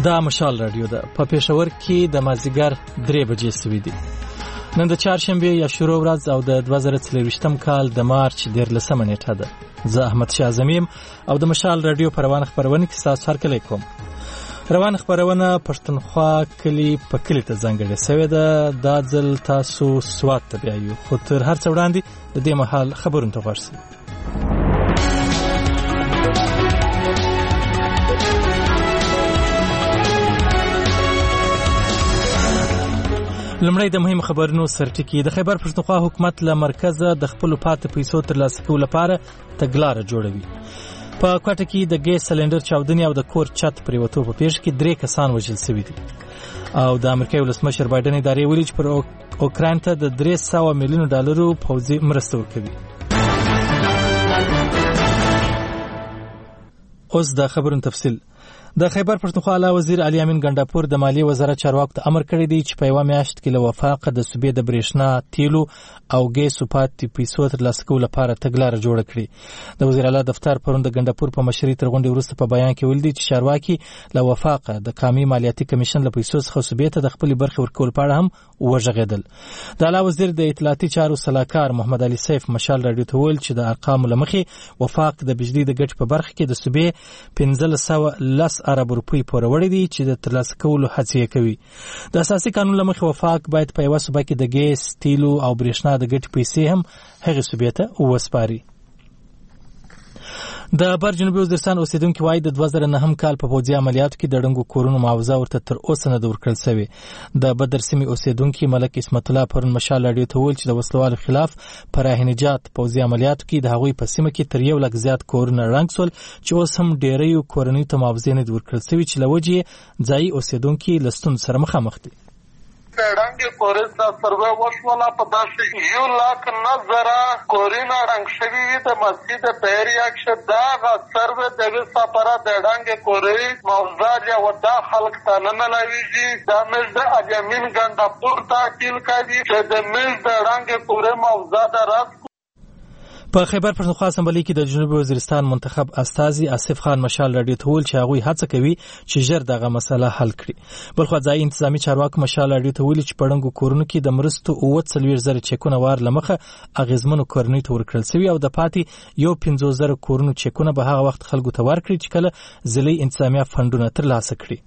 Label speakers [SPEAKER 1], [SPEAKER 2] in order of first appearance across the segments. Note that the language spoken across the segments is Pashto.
[SPEAKER 1] دا مشال رادیو ده په پېښور کې د مازیګر 3 بجې سوي دي. نن د چهارشنبه یا شروع ورځ او د 2023م کال د مارچ 13 نیټه ده. زه احمد شاه زمیم او د مشال رادیو پروانه خبرونه کې تاسو هر کله کوم. روان خبرونه پښتونخوا کلی په کلی ته ځانګړې شوې ده. دا ځل تاسو سوات ته بیایو خو تر هر څه وړاندې د دې مهال خبرونه ته ورسئ. لمړی د مهم خبرونو سرټکی. د خیبر پښتونخوا حکومت له مرکزه د خپل پاتې پیسو ترلاسه کولو لپاره تګلارې جوړوي. په کوټه کې د ګیس سلندر چاودنې او د کور چت پریوتو په پیښه کې 3 کسان وژل شوي دي. او د امریکا ولسمشر بایدن ادارې ویلي چې پر اوکراین ته د $300 میلیون پوځي مرسته ورکوي. اوس د خبرونو تفصیل. د خیبر پښتونخوا اعلی وزیر علي امین ګنداپور د مالیې وزارت چارواکو ته امر کړی دی چې په یوه میاشت کې له وفاق د صوبې د برېښنا، تیلو او ګیسو پاتې پیسو ترلاسه کولو لپاره تګلاره جوړه کړي. د وزیر اعلی دفتر پرون د ګنداپور په مشرۍ تر غونډې وروسته په بیان کې ویلي دي چې چارواکي له وفاق د قامي مالیاتي کمیشن له پیسو څخه صوبې ته د خپلې برخې ورکولو په اړه هم وغږېدل. د اعلی وزیر د اطلاعاتي چارو سلاکار محمد علي سیف مشال راډیو ته ویل چې د ارقامو له مخې وفاق د بجلی د ګټې په برخه کې د صوبې 1510 ارب روپۍ وړي دي چې د ترلاسه کولو هڅې کوي. د اساسي قانون له مخې وفاق باید په یوه صوبه کې د ګیس، تیلو او برېښنا د ګټې پیسې هم هغې صوبې ته وسپاري. د بر جنوبي وزیرستان اوسیدونکي وایي د 2009 کال په پوځي عملیاتو کې د ړنګو کورونو معاوضه ورته تر اوسه نه ده ورکړل شوې. د بدر سیمې اوسیدونکي ملک اسمت الله پرون مشال راډیو ته وویل چې د وسلوالو خلاف په راه نجات پوځي عملیاتو کې د هغوی په سیمه کې تر 1 لک زیات کورونه ړنګ سول چې اوس هم ډیریو کورنیو ته معاوضې نه دي ورکړل شوې چې له وجې ځایي اوسیدونکي له ستونزو سره مخامخ دي.
[SPEAKER 2] ړنګې کورې ته سروې وشوله په داسې 1,09,000 کورونه ړنګ شوي وي. د مسجد پیریا کښې دغه سروې د یوې سپاره د ړنګې کورې موضوع یا دا خلک ته نه ملاویږي. دا مېز د الیمین ګنداپور تحصیل کوي چې د مېز د ړنګې کورې موضوع ده رد.
[SPEAKER 1] په خیبر پښتونخوا اسمبلی کې د جنوبي وزیرستان منتخب استازي آصف خان مشال راډیو ته ویل چې هغوی هڅه کوي چې ژر دغه مسله حل کړي. بلخو ځایي انتظامي چارواکو مشال راډیو ته ویلي چې په ړنګو کورونو کې د مرستو 40,000 چیکونه وار له مخه اغېزمنو کورنیو ته ورکړل شوي او د پاتې 50,000 کورونو چیکونه به هغه وخت خلکو ته ورکړي چې کله ضلعي انتظامیه فنډونه ترلاسه کړي.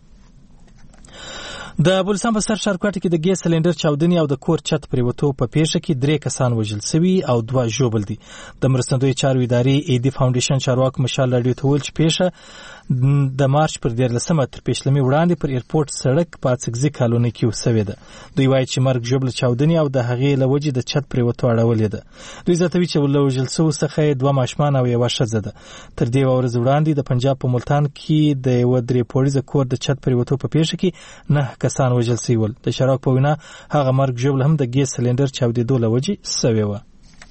[SPEAKER 1] د بولستان په سر شارکوټه کې د ګیس سلندر چاودنې او د کور چت پریوتو په پیښه کې 3 کسان وژل شوي او 2 ژوبل دي. د مرستندوی چارو ادارې ایدي فاونډیشن چارواکو مشال راډیو ته ویل چې پیښه د مارچ پر 13 تر پیشلمي وړاندې پر ایرپورټ سړک په اڅکزي کالوني کې وسوي ده. دوی وایي چې مرګ ژوبل چاودنې او د هغې له وجې د چت پریوتو اړولې ده. دوی زیاتوي چې له وژل شوو څخه 2 ماشومان او 1 ښځه ده. تر دې ورځ وړاندې د پنجاب په ملتان کې د یو 3 پوړیزه کور د چت پریوتو په پیښه کې 9 کسان وژل شوي ول. د شراک په وینا هغه مرګ ژوبل هم د ګیس سلندر چاودېدو له وجې شوی و.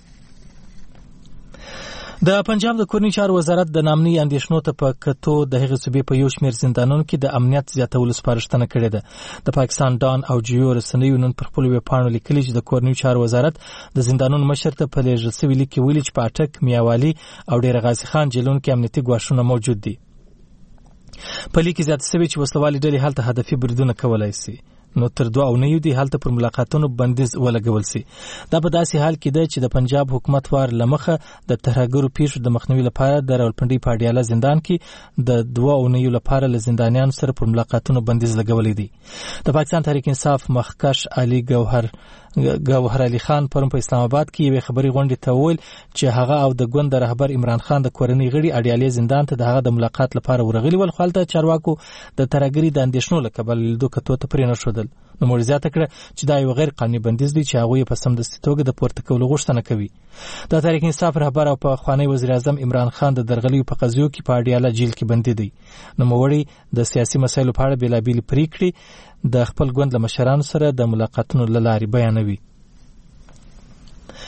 [SPEAKER 1] د پنجاب د کورني چارو وزارت د نامني اندېښنو ته په کتو د هغې صوبې په یو شمېر زندانونو کې د امنیت زیاتولو سپارښتنه کړې ده. د پاکستان ډان او جیو رسنیو نن پر خپلو ویبپاڼو لیکلي چې د کورنیو چارو وزارت د زندانونو مشر ته په لیږل شوي لیک کې ویلي چې په اټک، میاوالي او ډېره غازي خان جیلونو کې امنیتي ګواښونه موجود دي. په لیک کې زیاته شوي چې وسلوالې ډلې هلته هدفي بریدونه کولی شي. نو تر 2 اونیو دی هلته پر ملاقاتونو بندیز ولګول شي. دا په داسې حال کې ده چې د پنجاب حکومت وار لمخه د ترهګرو پیښو د مخنیوي لپاره د راولپنډۍ په اډیاله زندان کې د 2 اونیو لپاره له زندانیانو سره پر ملاقاتونو بندیز لګولی دی. د پاکستان تحریک انصاف مخکش علي ګوهر علي خان پرون په اسلام آباد کې یوې خبري غونډې ته وویل چې هغه او د ګوند رهبر عمران خان د کورنۍ غړي اډیالې زندان ته د هغه د ملاقات لپاره ورغلي ول. خو هلته چارواکو د ترهګرۍ د اندېښنو له کبله لیدو کتو ته پرې نه ښودل. نوموړي زیاته کړه چې دا یو غیر قانوني بندیز دی چې هغوی په سمدستي توګه د پورته کولو غوښتنه کوي. د تحریک انصاف رهبر او پخوانی وزیر اعظم عمران خان د درغلیو په قضیو کې په اډیاله جیل کې بندي دی. نوموړي د سیاسي مسایلو په اړه بېلابېلې پریکړې د خپل ګوند له مشرانو سره د ملاقاتونو له لارې بیانوي.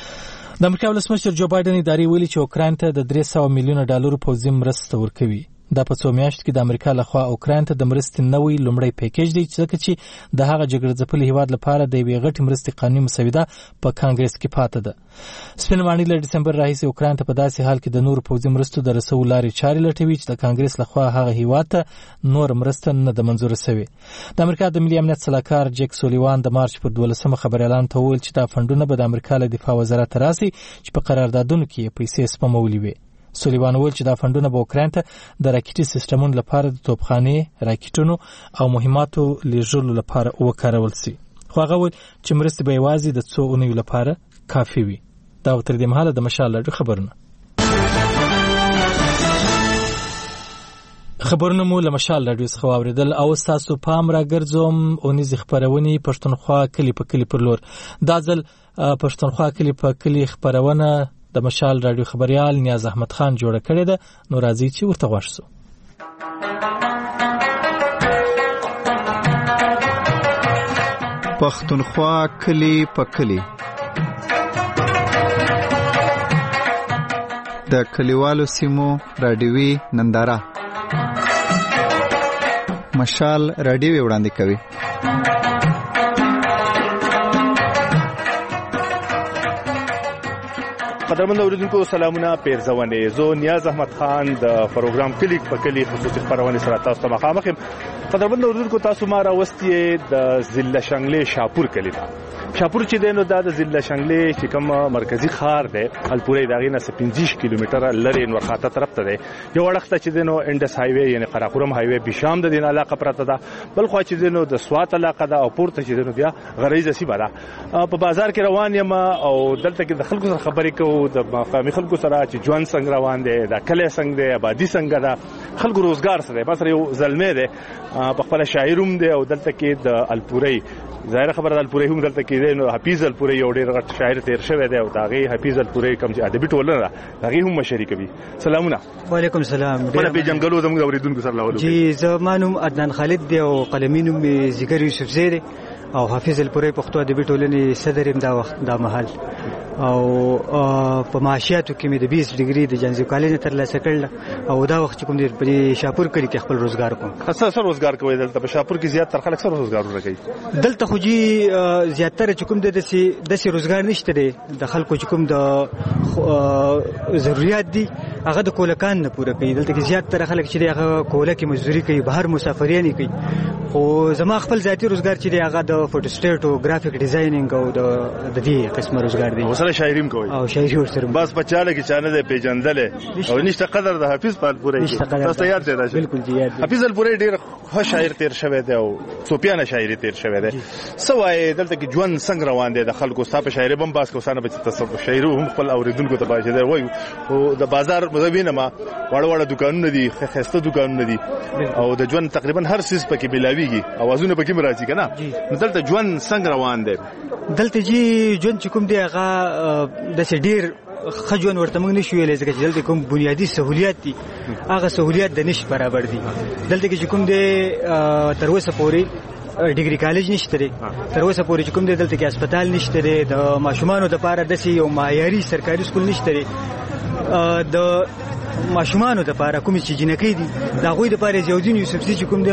[SPEAKER 1] د امریکا ولسمشر جو بایدن ادارې ویلي چې اوکراین ته د $300 میلیون پوځي مرسته ورکوي. دا په 2 میاشتو کې د امریکا لخوا اوکراین ته د مرستې نوې لومړی پیکیج دی چې د هغه جګړه ځپلي هیواد لپاره د یوې غټې مرستې قانوني مسوده په کانګرس کې پاتې ده. سپین ماڼۍ له ډسمبر راهیسې اوکراین ته په داسې حال کې د نورو پوځي مرستو د رسولو لارې چارې لټوي چې د کانګرس لخوا هغه هیواد ته نور مرسته نه ده منظوره شوې. د امریکا د ملي امنیت سلاکار جیک سولیوان د مارچ پر 12 خبريالانو ته وویل چې دا فندونه به د امریکا له دفاع وزارت راسي چې په قراردادونو کې پیسې سپمولې وي. سولیوان وویل چې دا فندونه به اوکراین ته د راکټي سیستمونو لپاره د توپخانې، راکټونو او مهماتو لیږلو لپاره وکارول شي. خو هغه وویل چې مرستې به یوازې د 2 اونیو لپاره کافي وي. دا تر دې مهاله د مشال راډیو خبرونه مو له مشال راډیو څخه واوریدل او تاسو پام راګرځوم اونیز خبرونه پښتونخوا کلی په کلی پر لور. دا ځل پښتونخوا کلی په کلی خبرونه د مشال راډیو خبريال نیاز احمد خان جوړه کړې ده. نو راځي چې ورته غوښ شو.
[SPEAKER 3] پښتونخوا کلی په کلی د کلیوالو سیمو راډیوي ننداره مشال راډیو وړاندې کوي.
[SPEAKER 4] قدرمن اوریدونکو سلامونه پیرزونه. زه نیاز احمد خان د پروګرام کلیک په کلی خصوصي خبرونه سره تاسو ته مخامخ یم. قدرمن اوریدونکو تاسو ما راوستي د ضلع شنگلې شاپور کلی دا شاپور چې دینو دا د ضلع شنگلې چې کوم مرکزی ښار دی الپورې داغې نه 15 کیلومتره لري نور خاطه طرف ته دی. یو وړخته چې دینو انډس هایوي یعنی قراقرم هایوي بشام د دین علاقه پرته ده، بل خو چې دینو د سوات علاقه ده او پورته چې دینو بیا غریزه سی بره. په بازار کې روان یم او دلته کې د خلکو سره خبرې کوو، د مقامي خلکو سره چې ژوند څنګه روان دی، د کله څنګه دی، آبادی څنګه ده، خلکو روزګار سره بس یو زلمه دی په خپل شاعروم دی او دلته کې د الپورې ظاهر خبره د الپورې هم دلته کې دی. نو حفیظ الپورې یو ډېر غټ شاعر تیر شوی دی او داغه حفیظ الپورې کوم چې ادبي ټولنه داغه هم مشري کوي. سلامونه.
[SPEAKER 5] وعلیکم السلام.
[SPEAKER 4] په جنگلو زموږ اوریدونکو سره لاولو.
[SPEAKER 5] جی زمانم عدنان خالد دی او قلمینو می ذکر یوسف زیری او حفیظ الپورې پښتو ادبي ټولنې صدر ام دا وخت دا محل او په معاشیاتو کې مې د 20 ډیګري د جنزو کالج ترلاسه کړل او دا وخت کوم دی په شاپور کې خپل روزګار کوم.
[SPEAKER 4] څه روزګار کوي دلته په شاپور کې؟ زیات تر خلک سره روزګار ورکوي
[SPEAKER 5] دلته خو جی زیاتره چې کوم د داسې روزګار نشته دی. د خلکو چې کوم د ضرورت دي هغه د کولکان نه پوره کوي. دلته کې زیات تر خلک چې هغه کوله کې مزدوري کوي، بهر مسافرین کوي. خو زما خپل ذاتی روزګار چې دی هغه د فوټو سټیټ او گرافیک ډیزاینینګ او د دې قسمه روزګار دی.
[SPEAKER 4] وسره شاعریم کوي
[SPEAKER 5] او شاعري ورسره
[SPEAKER 4] بس په چاله کې چانه دی پیجندل او نشته قدر د حفیظ پالپورې کې. تاسو یاد دی راځي؟
[SPEAKER 5] بالکل جی یاد.
[SPEAKER 4] حفیظ الپورې ډیر ښه شاعر تیر شوی دی او صوفیانه شاعري تیر شوی دی. سوای دلته کې ژوند څنګه روان دی د خلکو صاحب شاعري بم باس کوسانه به تصوف شاعري هم خپل اوریدونکو ته باشه دی وای او د بازار مزوینه ما وړ دکانونه دي، خسته دکانونه دي او د ژوند تقریبا هر څه پکې بلاویږي، اوازونه پکې مرাজি کنه. دلته ژوند څنګه روان دی؟
[SPEAKER 5] دلته جی ژوند چې کوم دی هغه د ډیر خجون ورته موږ نشو ویلای ځکه چې دلته کوم بنیادی سہولیات دي هغه سہولیات د نش برابر دي. دلته کې چې کوم دی تر اوسه پورې ډیګري کالج نشته دی، تر اوسه پورې چې کوم دی دلته کې هسپتال نشته دی، د ماشومانو لپاره د یو معیاري سرکاري سکول نشته دی، د ماشومانو لپاره کوم چې جنکی دي دا غوي د پاره زیودین یوسف چې کوم دی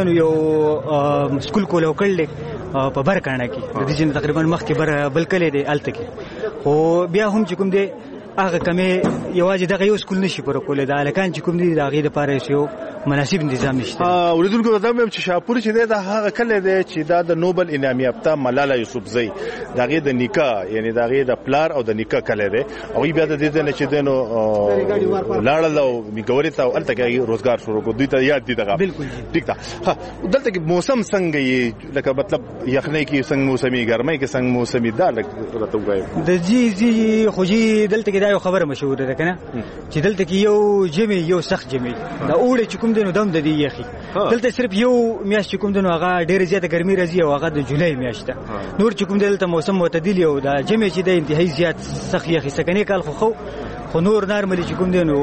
[SPEAKER 5] یو سکول کولو کړل په برکانه کې د دې تقریبا مخکې بل کله دی الته کې. خو بیا هم چې کوم دی هغه کمه یوازې دغه یو سکول نشي پر کوله د الکان چې کوم دی د غیر لپاره یو مناسب نظام نشته.
[SPEAKER 4] اوریدونکو دا هم چې شاپور چې دی دا هغه کله دی چې دا د نوبل انعام یافته ملاله یوسفزئی دغه د نیکا یعنی دغه د پلار او د نیکا کله دی او بیا د دې نه چې دینو لاړل او میګوري ته الته کې روزګار شروع کو دوی ته یاد دي دغه.
[SPEAKER 5] بالکل
[SPEAKER 4] ٹھیک ده. دلته کې موسم څنګه یې لکه مطلب یخنۍ کې څنګه موسمي ګرمۍ کې څنګه موسمي دا راته وایي
[SPEAKER 5] د جی خو جی دلته کې دا یو خبره مشهور ده کنه چې دلته کې یو جمی یو سخت جمی دا اوړه چې کوم دینو دم د دی یخي دلته صرف یو میاشت کوم دینو هغه ډیره زیاته ګرمي راځي او هغه د جولای میاشت ده. نور چې کوم دلته موسم معتدل یو دا جمی چې د انتهایی زیات سخت یخي سکنه کال خو نور نارملی چې کوم دینو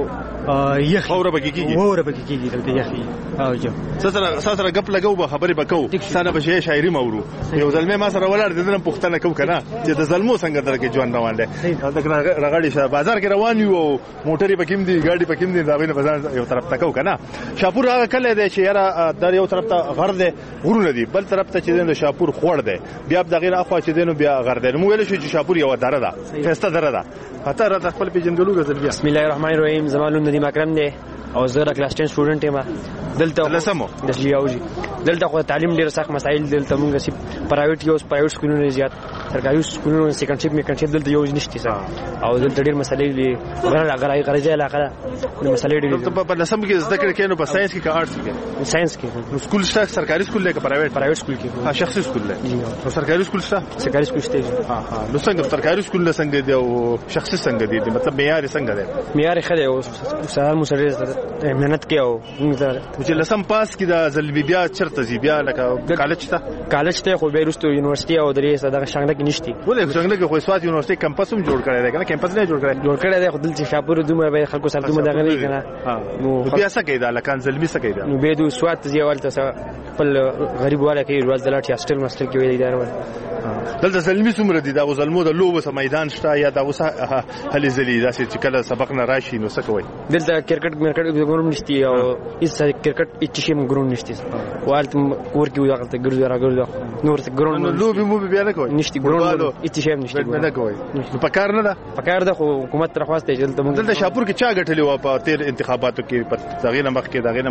[SPEAKER 5] یخ
[SPEAKER 4] اوره پکې کیږي
[SPEAKER 5] اوره پکې کیږي دلته یخي او جو
[SPEAKER 4] سره غپ لګاو به خبرې وکاو سانه به شاعري مورو یو ځلمه ما سره ولاړ دنه پښتنه کو کنه چې د ظلمو څنګه درکې ژوند روان دي دا رغړی شه بازار کې روان یو موټری پکې دي ګاډي پکې دي دا وینه بازار یو طرف تکو کنه شاپور هغه کله دی چې یاره در یو طرف ته غر دی غرونه دي بل طرف ته چې د شاپور خوړ دی بیا د غیر اخوا چې دینو بیا غر دی مو ویل شو چې شاپور یو دره ده خسته دره ده خطر را خپل پیجنګلو غزل بیا
[SPEAKER 6] بسم الله الرحمن الرحیم زمانو ندیم اکرم دی او زه کلاس 10 سټوډنټ یم دلته
[SPEAKER 4] لسمو
[SPEAKER 6] د لیاوجي دلته خو تعلیم ډیر سخت مسایل دلته مونږ سي پرایویټ سکولونه زیات سرکاري سکولونه سیکنډ شپ میکنډ شپ دلته یوز نشته او دلته ډیر مسایل دي غرضه علاقه د مسایل ډیر
[SPEAKER 4] په لسم کې زده کړې کینو په ساينس کې کا آرټس کې
[SPEAKER 6] ساينس کې
[SPEAKER 4] سکول شته سرکاري سکول دی که پرایویټ سکول کې شخصي سکول دی او سرکاري سکول شته
[SPEAKER 6] سرکاري سکول شته
[SPEAKER 4] نو څنګه سرکاري سکول څنګه دی او شخصي څنګه دی مطلب معیار څنګه دی
[SPEAKER 6] معیار خله او سهار مسره مهنت کې او
[SPEAKER 4] چې لسم پاس کې د زلبي بیا چرته زی بیا لکه کالج ته خو بیرستو یونیورسيټي او درې صدقه شانګله کې نشتی ولې څنګه کې خو سوات یونیورسيټي کمپس هم جوړ کړی دی کنه کمپس نه جوړ کړی
[SPEAKER 6] دی خو دلته شاپور دومره به خلکو سره دومره دغه نه کنه
[SPEAKER 4] نو بیا څه کوي دا لکان زلبي څه کوي دا
[SPEAKER 6] نو به دو سوات زیوالته خپل غریب والا کې روز دلات هاستل ماستل کې ویل دی
[SPEAKER 4] دلته زلمی څومره دي دا زلمو د لوبو سم میدان شته یا دا اوس هلي زلي دا چې کله سبق نه راشي نو څه کوي
[SPEAKER 6] دلته کرکټ ګروم نشتی او هیڅ کرکټ هیڅ شي ګروم نشتی والت کور کې وځه ګرځي راګرځي نور څه ګروم
[SPEAKER 4] نو لوبي مو بیا نه کوي
[SPEAKER 6] نشتی ګروم هیڅ شي نشتی
[SPEAKER 4] نه کوي نو پکار نه ده
[SPEAKER 6] پکار ده خو حکومت تر خواسته
[SPEAKER 4] دلته شاپور کې چا غټلی و په تیر انتخاباتو کې په دغه مخ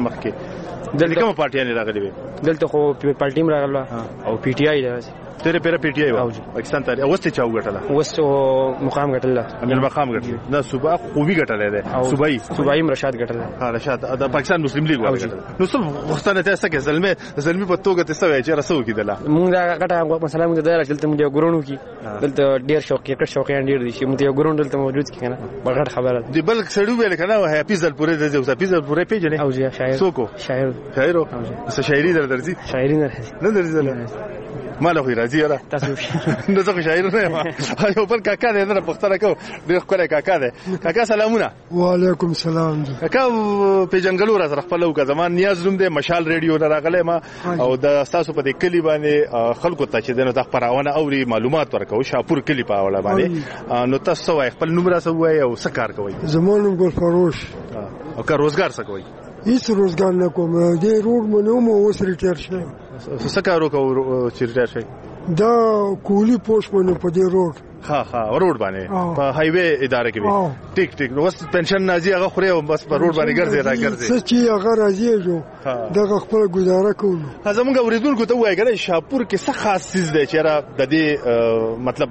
[SPEAKER 4] کې دلته کومه پارټیان راغلي وي
[SPEAKER 6] دلته خو پارټي راغله او پی ټی آی ده
[SPEAKER 4] تیرے پیرا پی ٹی آئی پاکستان تاریخ اوسته چاو غټلا
[SPEAKER 6] اوسته مقام غټلا
[SPEAKER 4] امیر مقام غټلا نه صوبه قومي غټلا ده صوبای
[SPEAKER 6] رشاد غټلا
[SPEAKER 4] رشاد د پاکستان مسلم لیگ غټلا نو څه وختانه ته څه کې زلمي په توګه ته څه وای چې رسو کیدله
[SPEAKER 6] مونږ دا غټه مثلا مونږ دا دلته مونږ ګورونو کی دلته ډیر شوقیان ډیر دي چې مونږ یو ګورون دلته موجود کی کنه بغړ خبره
[SPEAKER 4] دی بل سړیو ویل کنه هي پیزل پورې د زو پیزل پورې پیجنې
[SPEAKER 6] او جی شاعر
[SPEAKER 4] سوکو شاعر څه شاعري درځي
[SPEAKER 6] شاعري نه
[SPEAKER 4] درځي ماله خو راځي را
[SPEAKER 6] تاسو
[SPEAKER 4] نو څه شاعر نه ما یو بل کاکا دې نه پښتنه کو ډېر خپل کاکا دې کاکا سلامونه
[SPEAKER 7] وعلیکم سلام
[SPEAKER 4] کاکا په جنگلو را سره خپل او زمان نیاز نوم دې مشال ریډیو نه راغله ما او د تاسو په دې کلی باندې خلکو ته چې دنه د خبرونه اوري معلومات ورکو شاپور کلی په اړه باندې نو تاسو وای خپل نوم را سوای او څه کار کوي
[SPEAKER 7] زمونږ ګل فروش
[SPEAKER 4] او کار روزګار څه کوي
[SPEAKER 7] هیڅ روزګار نه کوم دې روډ منو مو اوس ریټایر شم
[SPEAKER 4] څه کارو کوو چې ریټایر شي
[SPEAKER 7] دا کولی پوسټ منو په دې روډ
[SPEAKER 4] ها روډ باندې په هایوي اداره کې وي ټیک نو وس پنشن نازي هغه خوري او بس په روډ باندې ګرځي راګرځي
[SPEAKER 7] څه چې هغه راځي جو دا خپل گزاره کوو
[SPEAKER 4] زمونږ اوریدونکو ته وایي ګره شاپور کې څه خاص چیز دی چې را د دې مطلب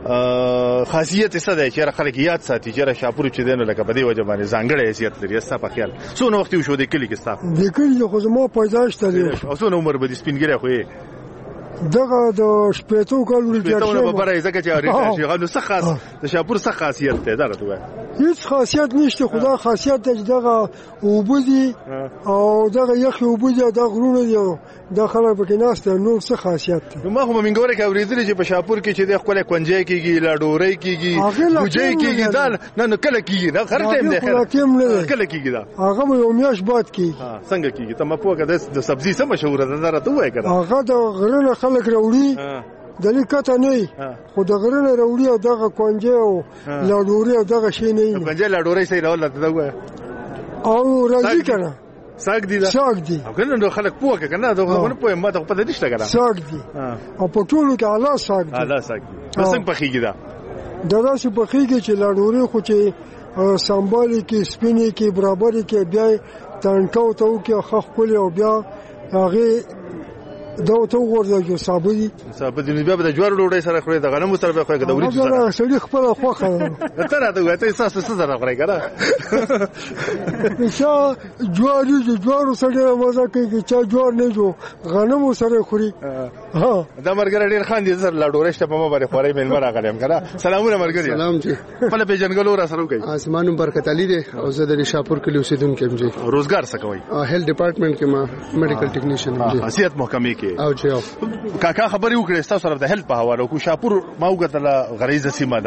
[SPEAKER 4] خاصیت څه دی چې را خلک یاد ساتي چې را شاپور چې دینو لکه په دې وجه باندې ځانګړی حیثیت لري استا په خیال څو نو وخت شو د کلی کې ستا
[SPEAKER 7] د کلی خو زما پیدائش ته
[SPEAKER 4] او څو عمر به د سپینګری خو
[SPEAKER 7] دغه د شپېتو کالو ریټایر شوی
[SPEAKER 4] په بره ځکه چې ریټایر شي نو څه خاص د شاپور څه خاصیت ده دا ته
[SPEAKER 7] هیڅ خاصیت نشته خدا خاصیت د دغه وبدي او دغه یخ وبدي د غرونه دی د خلک پکې ناشته نو څه خاصیت
[SPEAKER 4] نو ما هم منګوره کې اوریدل چې په شاپور کې چې د خپل کونجې کېږي لاډوري کېږي بوجي کېږي دا نه کله کېږي نه هر ټیم دی کله کېږي دا
[SPEAKER 7] هغه یو میاش باد کېږي
[SPEAKER 4] څنګه کېږي ته ما پوهه د سبزي سم مشهور ده راته وای کړه
[SPEAKER 7] هغه د غرونه خلک راوړي دلی کته نه خو د غرونه راوړي او دغه کونجې او لاډوري او دغه شی نه
[SPEAKER 4] کونجې لاډوري سي راول ته وای
[SPEAKER 7] او راځي کنه
[SPEAKER 4] ساګ دي
[SPEAKER 7] او
[SPEAKER 4] کنه نو خلک پوهه کنه دا غوونه پوهه ما ته پته نشته کنه
[SPEAKER 7] ساګ دي او په ټولو کې اعلی ساګ
[SPEAKER 4] دي څنګه پخېږي دا
[SPEAKER 7] دا څه پخېږي چې لاډوري خو چې سمبالي کې سپینې کې برابرې کې بیا تانټو ته کې خخ کولې او بیا هغه دا ته ورته صابدي
[SPEAKER 4] بیا د جوار ډوډۍ سره خوري د غنمو سره به خوګه د وریجو
[SPEAKER 7] سره سړي خپل خوخه
[SPEAKER 4] ته راته وایې تاسو څه سره خوري ګره
[SPEAKER 7] چې جوار سره مزه کوي چې جوار نه جو غنمو سره خوري
[SPEAKER 4] ها دا مرګره ډیر خان دي سره لاډورې شته په ما باندې خوري مل مرا غلم کړه سلامونه مرګره
[SPEAKER 3] سلام جی
[SPEAKER 4] خپل په جنګلو را سره کوي
[SPEAKER 3] اسمانو برکت علي دي او زه د شاپور کلی اوسیدونکو یم جی
[SPEAKER 4] روزګار څه کوي
[SPEAKER 3] هیلث ډپارټمنټ کې ما میډیکل ټیکنیشن یم جی
[SPEAKER 4] حیثیت محکمې کې کې
[SPEAKER 8] او چې
[SPEAKER 4] کاکا خبرې وکړې تاسو سره د هیلث په حواله کو شاپور ما وګټله غریزه سیمه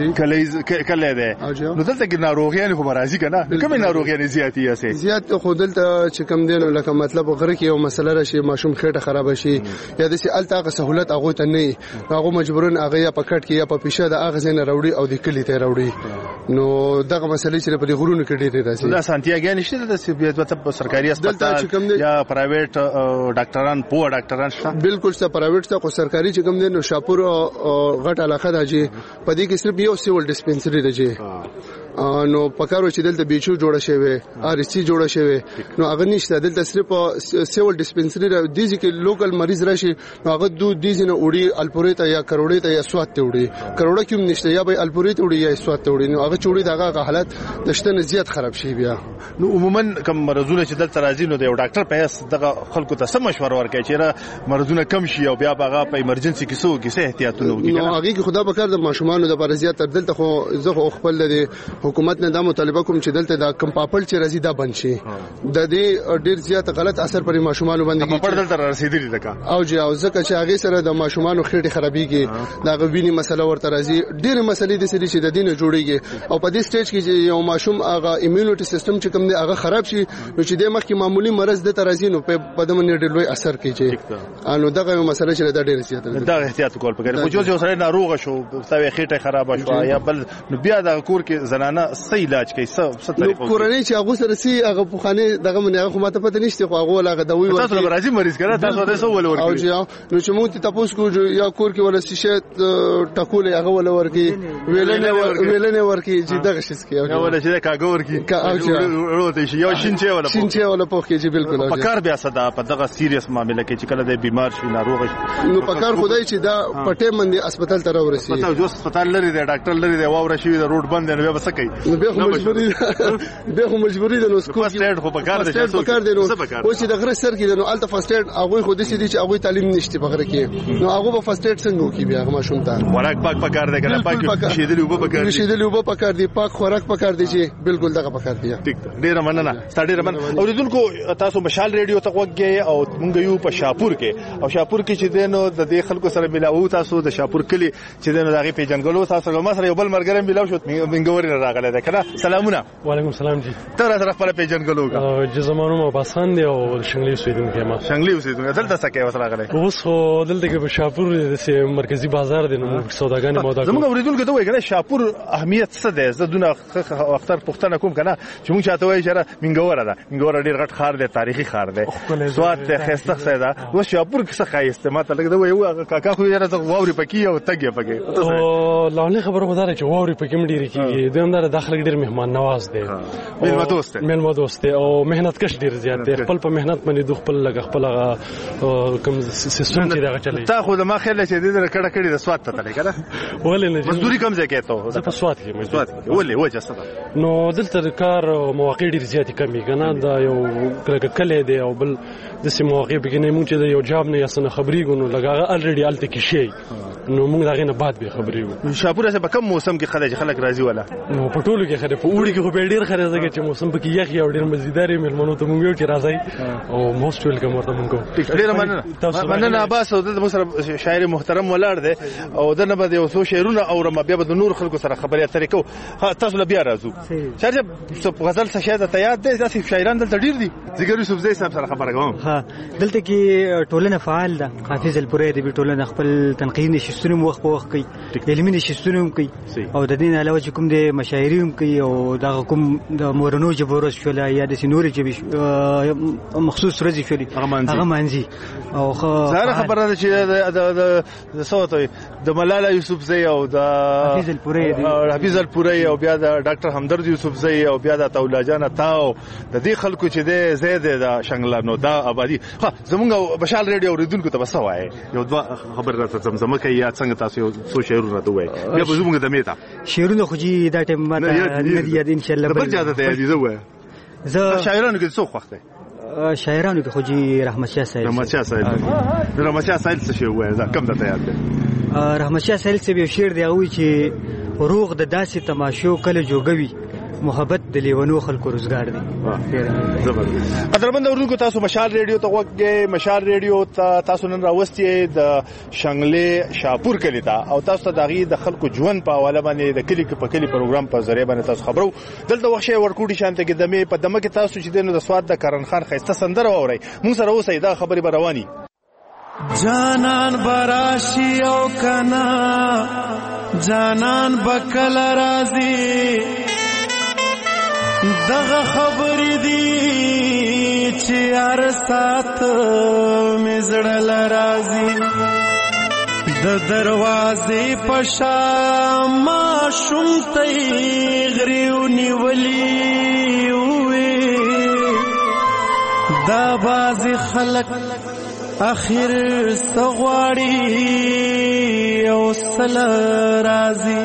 [SPEAKER 4] ده کله ده نو دلته کې ناروغیان خو راځي کنه کومه ناروغیان زیاتی اسه
[SPEAKER 8] زیات خو دلته چې کم دین لکه مطلب غره کې یو مسله راشي ماشوم خېټه خراب شي یا د سي الته سہولت هغه ته نه هغه مجبورن هغه یا په کټ کې یا په پیشه د هغه زین راوړي او د کلی ته راوړي نو دغه مسلې چې په غرونو کې ډېرې راځي
[SPEAKER 4] دا سانتیاګان نشته د سیبیت په سرکاري هسپتال یا پرایویټ ډاکټران پوه ډاکټران شته
[SPEAKER 8] بالکل څه پرایویټ څه خو سرکاري چې کوم دي نو شاپور غټ علاقه ده چې په دې کې صرف یو سیول ډیسپنسری ده چې نو پکارو چې دلته بیچو جوړه شوی ارسی جوړه شوی نو هغه نشته دلته صرف سیول ډیسپنسری ده د دې کې لوکل مریض راشي نو هغه د دې نه وړي الپورې ته یا کروڑې ته یا سوات ته وړي کروڑه کوم نشته یا به الپورې ته وړي یا سوات ته وړي نو هغه چوړي دغه حالت دشته زیات خراب شي بیا
[SPEAKER 4] نو عموما کوم مرزونه چې دلته راځي نو د یو ډاکټر په اس دغه خلکو ته سم مشوره ورکړي چې مرزونه کم شي او بیا هغه په ایمرجنسي کې څه احتیاطونه وکړي
[SPEAKER 8] نو هغه کې خدا به کار د ماشومان د پر زیات تر دلته خو زه خپل د حکومت نه د مطالبه کوم چې دلته د کمپاپل چې راځي دا بند شي د دې ډیر زیات غلط اثر پر ماشومان باندې
[SPEAKER 4] کمپاپل دلته رسیدلی ده
[SPEAKER 8] او چې او ځکه چې هغه سره د ماشومان خېټه خرابيږي دا غوینی مسله ورته راځي ډیر مسلې د سړي چې د دینه جوړيږي او په دې سټیج کې چې یو ماشوم هغه ایمیونټي سیستم چې کوم دی هغه خراب شي نو چې د مخکې معمولی مرز د ترازی نو په بدمن ډیر لوی اثر کوي انو دغه مسله چې د ډیر زیات ده
[SPEAKER 4] دا احتیاط کول پکې خو جو سره ناروغ شو سوي خېټه خراب شو یا بل نو بیا د کور کې زنانه صحیح علاج کوي څه طریقو
[SPEAKER 8] کورنۍ چې هغه سره سي هغه په خانه دغه من هغه ماته پته نشته خو هغه لغه دوی ورته
[SPEAKER 4] تاسو راځي مریض کړه تاسو د سو ول ورکی
[SPEAKER 8] او چې نو چې مونږ ته تاسو کو یا کور کې ولا شیشه ټکول هغه ول ورکی ویلنه ورکی چې دغه شس کې
[SPEAKER 4] یا ولا چې کاګه ورکی او چې وروته شي یو شینچه ولا پوخ کې چې بالکل په کار بیا صدا په دغه سیریس معاملې کې چې کله د بیمار شي ناروغ شي
[SPEAKER 8] نو په کار خدای چې دا پټه مندي هسپتال ته راورسي
[SPEAKER 4] پته جو هسپتال لري د ډاکټر لري د واور شي د روډ بند نه به څه کوي
[SPEAKER 8] به خو مجبوری ده نو سکو
[SPEAKER 4] فرست ایډ خو په کار ده
[SPEAKER 8] او چې د غره سر کې نو الته فرست ایډ هغه خو د سې چې هغه تعلیم نشته په غره کې نو هغه په فرست ایډ څنګه کوي بیا هغه ماشوم ته
[SPEAKER 4] خوراک پاک پکار دی کنه پاک شیدلی وب پکار دی
[SPEAKER 8] شیدلی وب پکار دی پاک خوراک پکار دی چې بالکل دغه پکار دی
[SPEAKER 4] ټیک ډیر مننه ستړي رمن اوریدونکو تاسو مشال ریډیو ته وګورئ او مونږ یو په شاپور کې او شاپور کې چې دینو د دې خلکو سره ملاو تاسو د شاپور کلی چې دینو دغه پیجنګلو تاسو ما سره یو بل مرګرم ملاو شو منګوري راغله ده کنه سلامونه
[SPEAKER 9] وعلیکم السلام جی
[SPEAKER 4] تر سره خپل پیجنګلو کا
[SPEAKER 9] چې زمانو ما باسان دی او شنګلی اوسیدونکو ما
[SPEAKER 4] شنګلی اوسیدونکو دلته څه کوي وسره غلې
[SPEAKER 9] اوس خو دلته کې په شاپور د مرکزی بازار دی نو سوداګانې مودا
[SPEAKER 4] زموږ اوریدونکو ته وایي کنه شاپور اهمیت څه ده زدونه اختر پښتنه کوم کنه چې موږ چاته وایي چې منګوره ده منګوره ډیر غټ خار دی تاریخي خار دی سواد ته خسته څه ده و شاپور کې څه خایسته ما ته لګي وایي کاکا خو یې راځي ووري پکې او تګي پکې
[SPEAKER 9] او لاله خبره خدای چې ووري پکې مډيري کیږي دمدار داخله ډیر مهمان نواز دی مېلمه دوست او مهنت کش ډیر زیات دی خپل په مهنت باندې دوه خپل لګ خپل کوم سیستم چې راغلی چلی
[SPEAKER 4] تا خو د ما خیال چې دې کړه کړي د سواد ته تللی کنه
[SPEAKER 9] ولې نه
[SPEAKER 4] مزدوري کم ځای کې ته
[SPEAKER 9] په سواد کې
[SPEAKER 4] ولې وجه څه
[SPEAKER 9] نو دلته کار مواقع ډیر زیات کمی کنه دا یو کله دی او بل د سیمه مواقع به نه مونږ چې یو جاب نه یاسنه خبري غونو لګا الریډي الته کې شي نو مونږ داغه نه بعد به خبري وو
[SPEAKER 4] شاپور څخه په کوم موسم کې خلک راځي ولا
[SPEAKER 9] نو په ټولو کې خره په اوړي کې خو ډیر خره زګه چې موسم په کې یخ یو ډیر مزیداري ملمنو ته مونږ یو چې راځي او موست ویلکم ورته مونږ
[SPEAKER 4] ډیر مننه عباس او د مصر شاعر محترم ولاړ دی او دنه به یو څو شعرونه اورم بیا به د نور خلکو سره خبرې اترې کو تاسو بیا راځو شاعر غزل څه شاعر ته یاد دی تاسو شاعران دلته ډیر دي زګر یوسف زئی صاحب سره خبره کوم
[SPEAKER 5] ها دلته کې ټولنه فعال ده حافظ الپورې د ټولنه خپل تنقیدي شستونه وخت په وخت کوي علمي شستونه کوي او د دین علاوه کوم د مشاعري کوي او د کوم د مورنو جبورس شولا یا د سینوري جبي مخصوص ورځي شولي هغه مانځي او
[SPEAKER 4] زه خبره ده چې د صوت د ملاله یوسف زئی او د حافظ الپورې او بیا د ډاکټر همدرد یوسف زئی او بیا د تولا جان تاو د دې خلکو چې د زید د شنګلانو دا آبادی زمونږ بشال ریډیو اوریدونکو ته بس وایي یو دوه خبر راته زمزمه کوي یا څنګه تاسو سو شعرونه ته وایي بیا به زمونږ د میتا
[SPEAKER 5] شعرونه خو جی دا ټیم ما نه دی ان شاء الله
[SPEAKER 4] بل جاده ته دی زه شاعرانو کې څو وخت
[SPEAKER 5] شاعرانو کې خو جی رحمت شاه صاحب
[SPEAKER 4] څه شی وایي دا کم ته یاد دی
[SPEAKER 5] رحمت شاه صاحب یو شعر دی او چې روغ د داسې تماشو کله جوګوي محبت د لیونو خلکو روزګار دی.
[SPEAKER 4] قدرمن اوردونکو تاسو مشال ریډیو ته وګورئ. مشال ریډیو ته تاسو نن راوستي د شنګلې شاپور کلی ته او تاسو ته دغه د خلکو ژوند په حواله باندې د کلی په کلی پروګرام په ذریعہ باندې تاسو خبرو. دلته وښه ورکوټي شانته کې دمه په دمه کې تاسو چې د سواد د کرن خان خسته سندره اوري. موږ سره اوسئ دا خبري به رواني.
[SPEAKER 10] جانان براشي او کنا جانان بکل رازي دغه خبرې دي چې هر سات مزړل رازي د دروازې پشا ما شومتي غريو نیولي وې دا باز خلق اخر سغواړي او سل رازي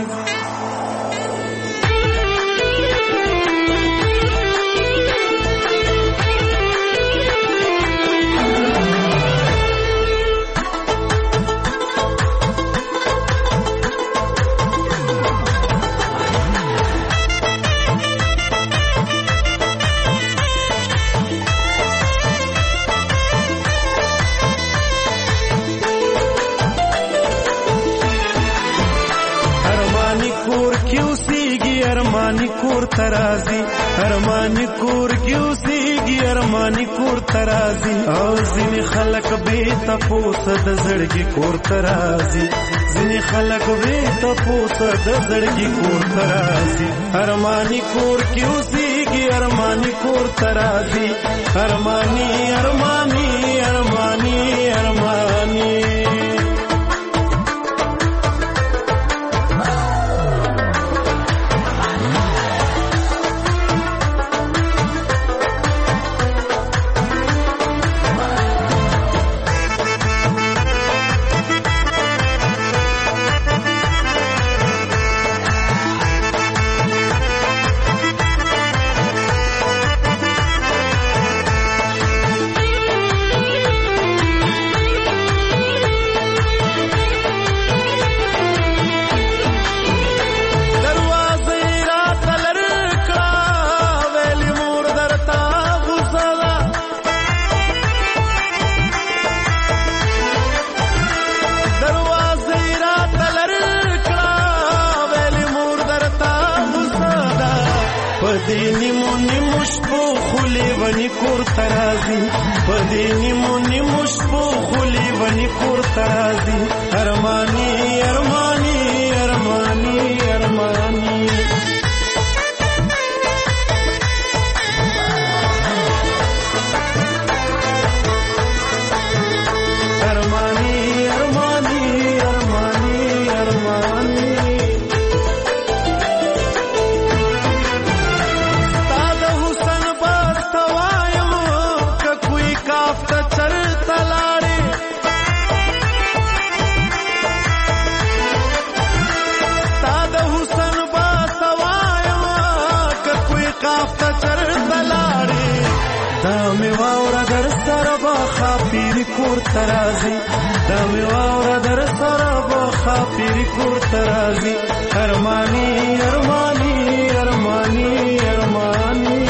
[SPEAKER 10] ارمانی کور ترازی ارمانی کور کیوسیږي ارمانی کور ترازی او ځینې خلک به تپوس د زړګي کور ترازی ځینې خلک به تپوس د زړګي کور ترازی ارمانی کور کیوسیږي ارمانی کور ترازی ارمانی ارمانی ارمانی ارمانی ترازی دا می واورا در سره بخا پیری کور ترازی ارمانی ارمانی ارمانی ارمانی.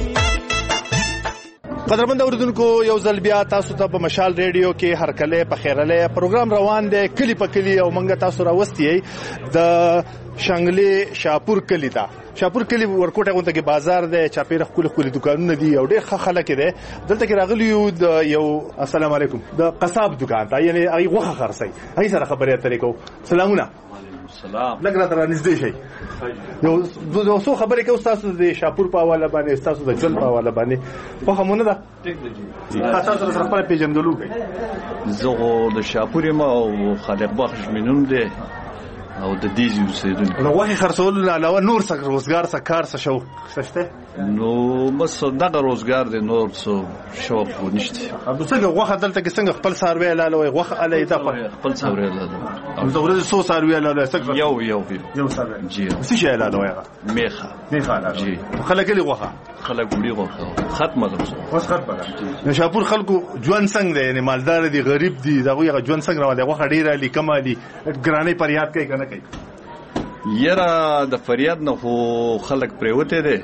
[SPEAKER 4] قدرمن اوردونکو یو ځل بیا تاسو ته په مشال ریډیو کې هر کله په خیرله پروګرام روان دی کلی په کلی او منګه تاسو راوستي د شنګلې شاپور کلی ته. شاپور کلی ورکوټه غونډه کې بازار دی چاپیره خپل خپل دکانونه دي او ډېر خلک دي دلته کې راغلی یو السلام علیکم د قصاب دکان ته یعنی هغه غوخه خرڅي هغه سره خبرې اترې کو. سلامونه.
[SPEAKER 11] سلام.
[SPEAKER 4] لګرا تر نږدې شي یو څو خبرې کوي تاسو د شاپور په حواله باندې تاسو د جن په حواله باندې په همونه ده تاسو سره خپل پیژندلو کوي.
[SPEAKER 11] زه د شاپور ما او خالق بخش مينوم دي او د دې اوسیدونکو
[SPEAKER 4] نو واخی خرڅول علاوه نور څه روزګار څه کار څه شو شته
[SPEAKER 11] نو بس دغه روزګار دی نور څه شوق ونشته.
[SPEAKER 4] ابو څنګه واخه دلته کې څنګه خپل ساروي لاله واخه اله ایته
[SPEAKER 11] خپل ساروي لاله
[SPEAKER 4] او زه ورته سو ساروي لاله څنګه
[SPEAKER 11] یو ساروي جی
[SPEAKER 4] څه شي لاله واخه
[SPEAKER 11] میخه
[SPEAKER 4] لاله جی خلک لري واخه
[SPEAKER 11] خلک وړي واخه ختمه ده
[SPEAKER 4] اوس ختمه ده. نو شاپور خلکو ژوند څنګه دی یعنی مالدار دي غریب دي دغه ژوند څنګه روان دی واخه ډیره لیکمه دي ګرانې پریاد کوي کنه کوي
[SPEAKER 11] یره د فریاد نه خو خلک پریوته دي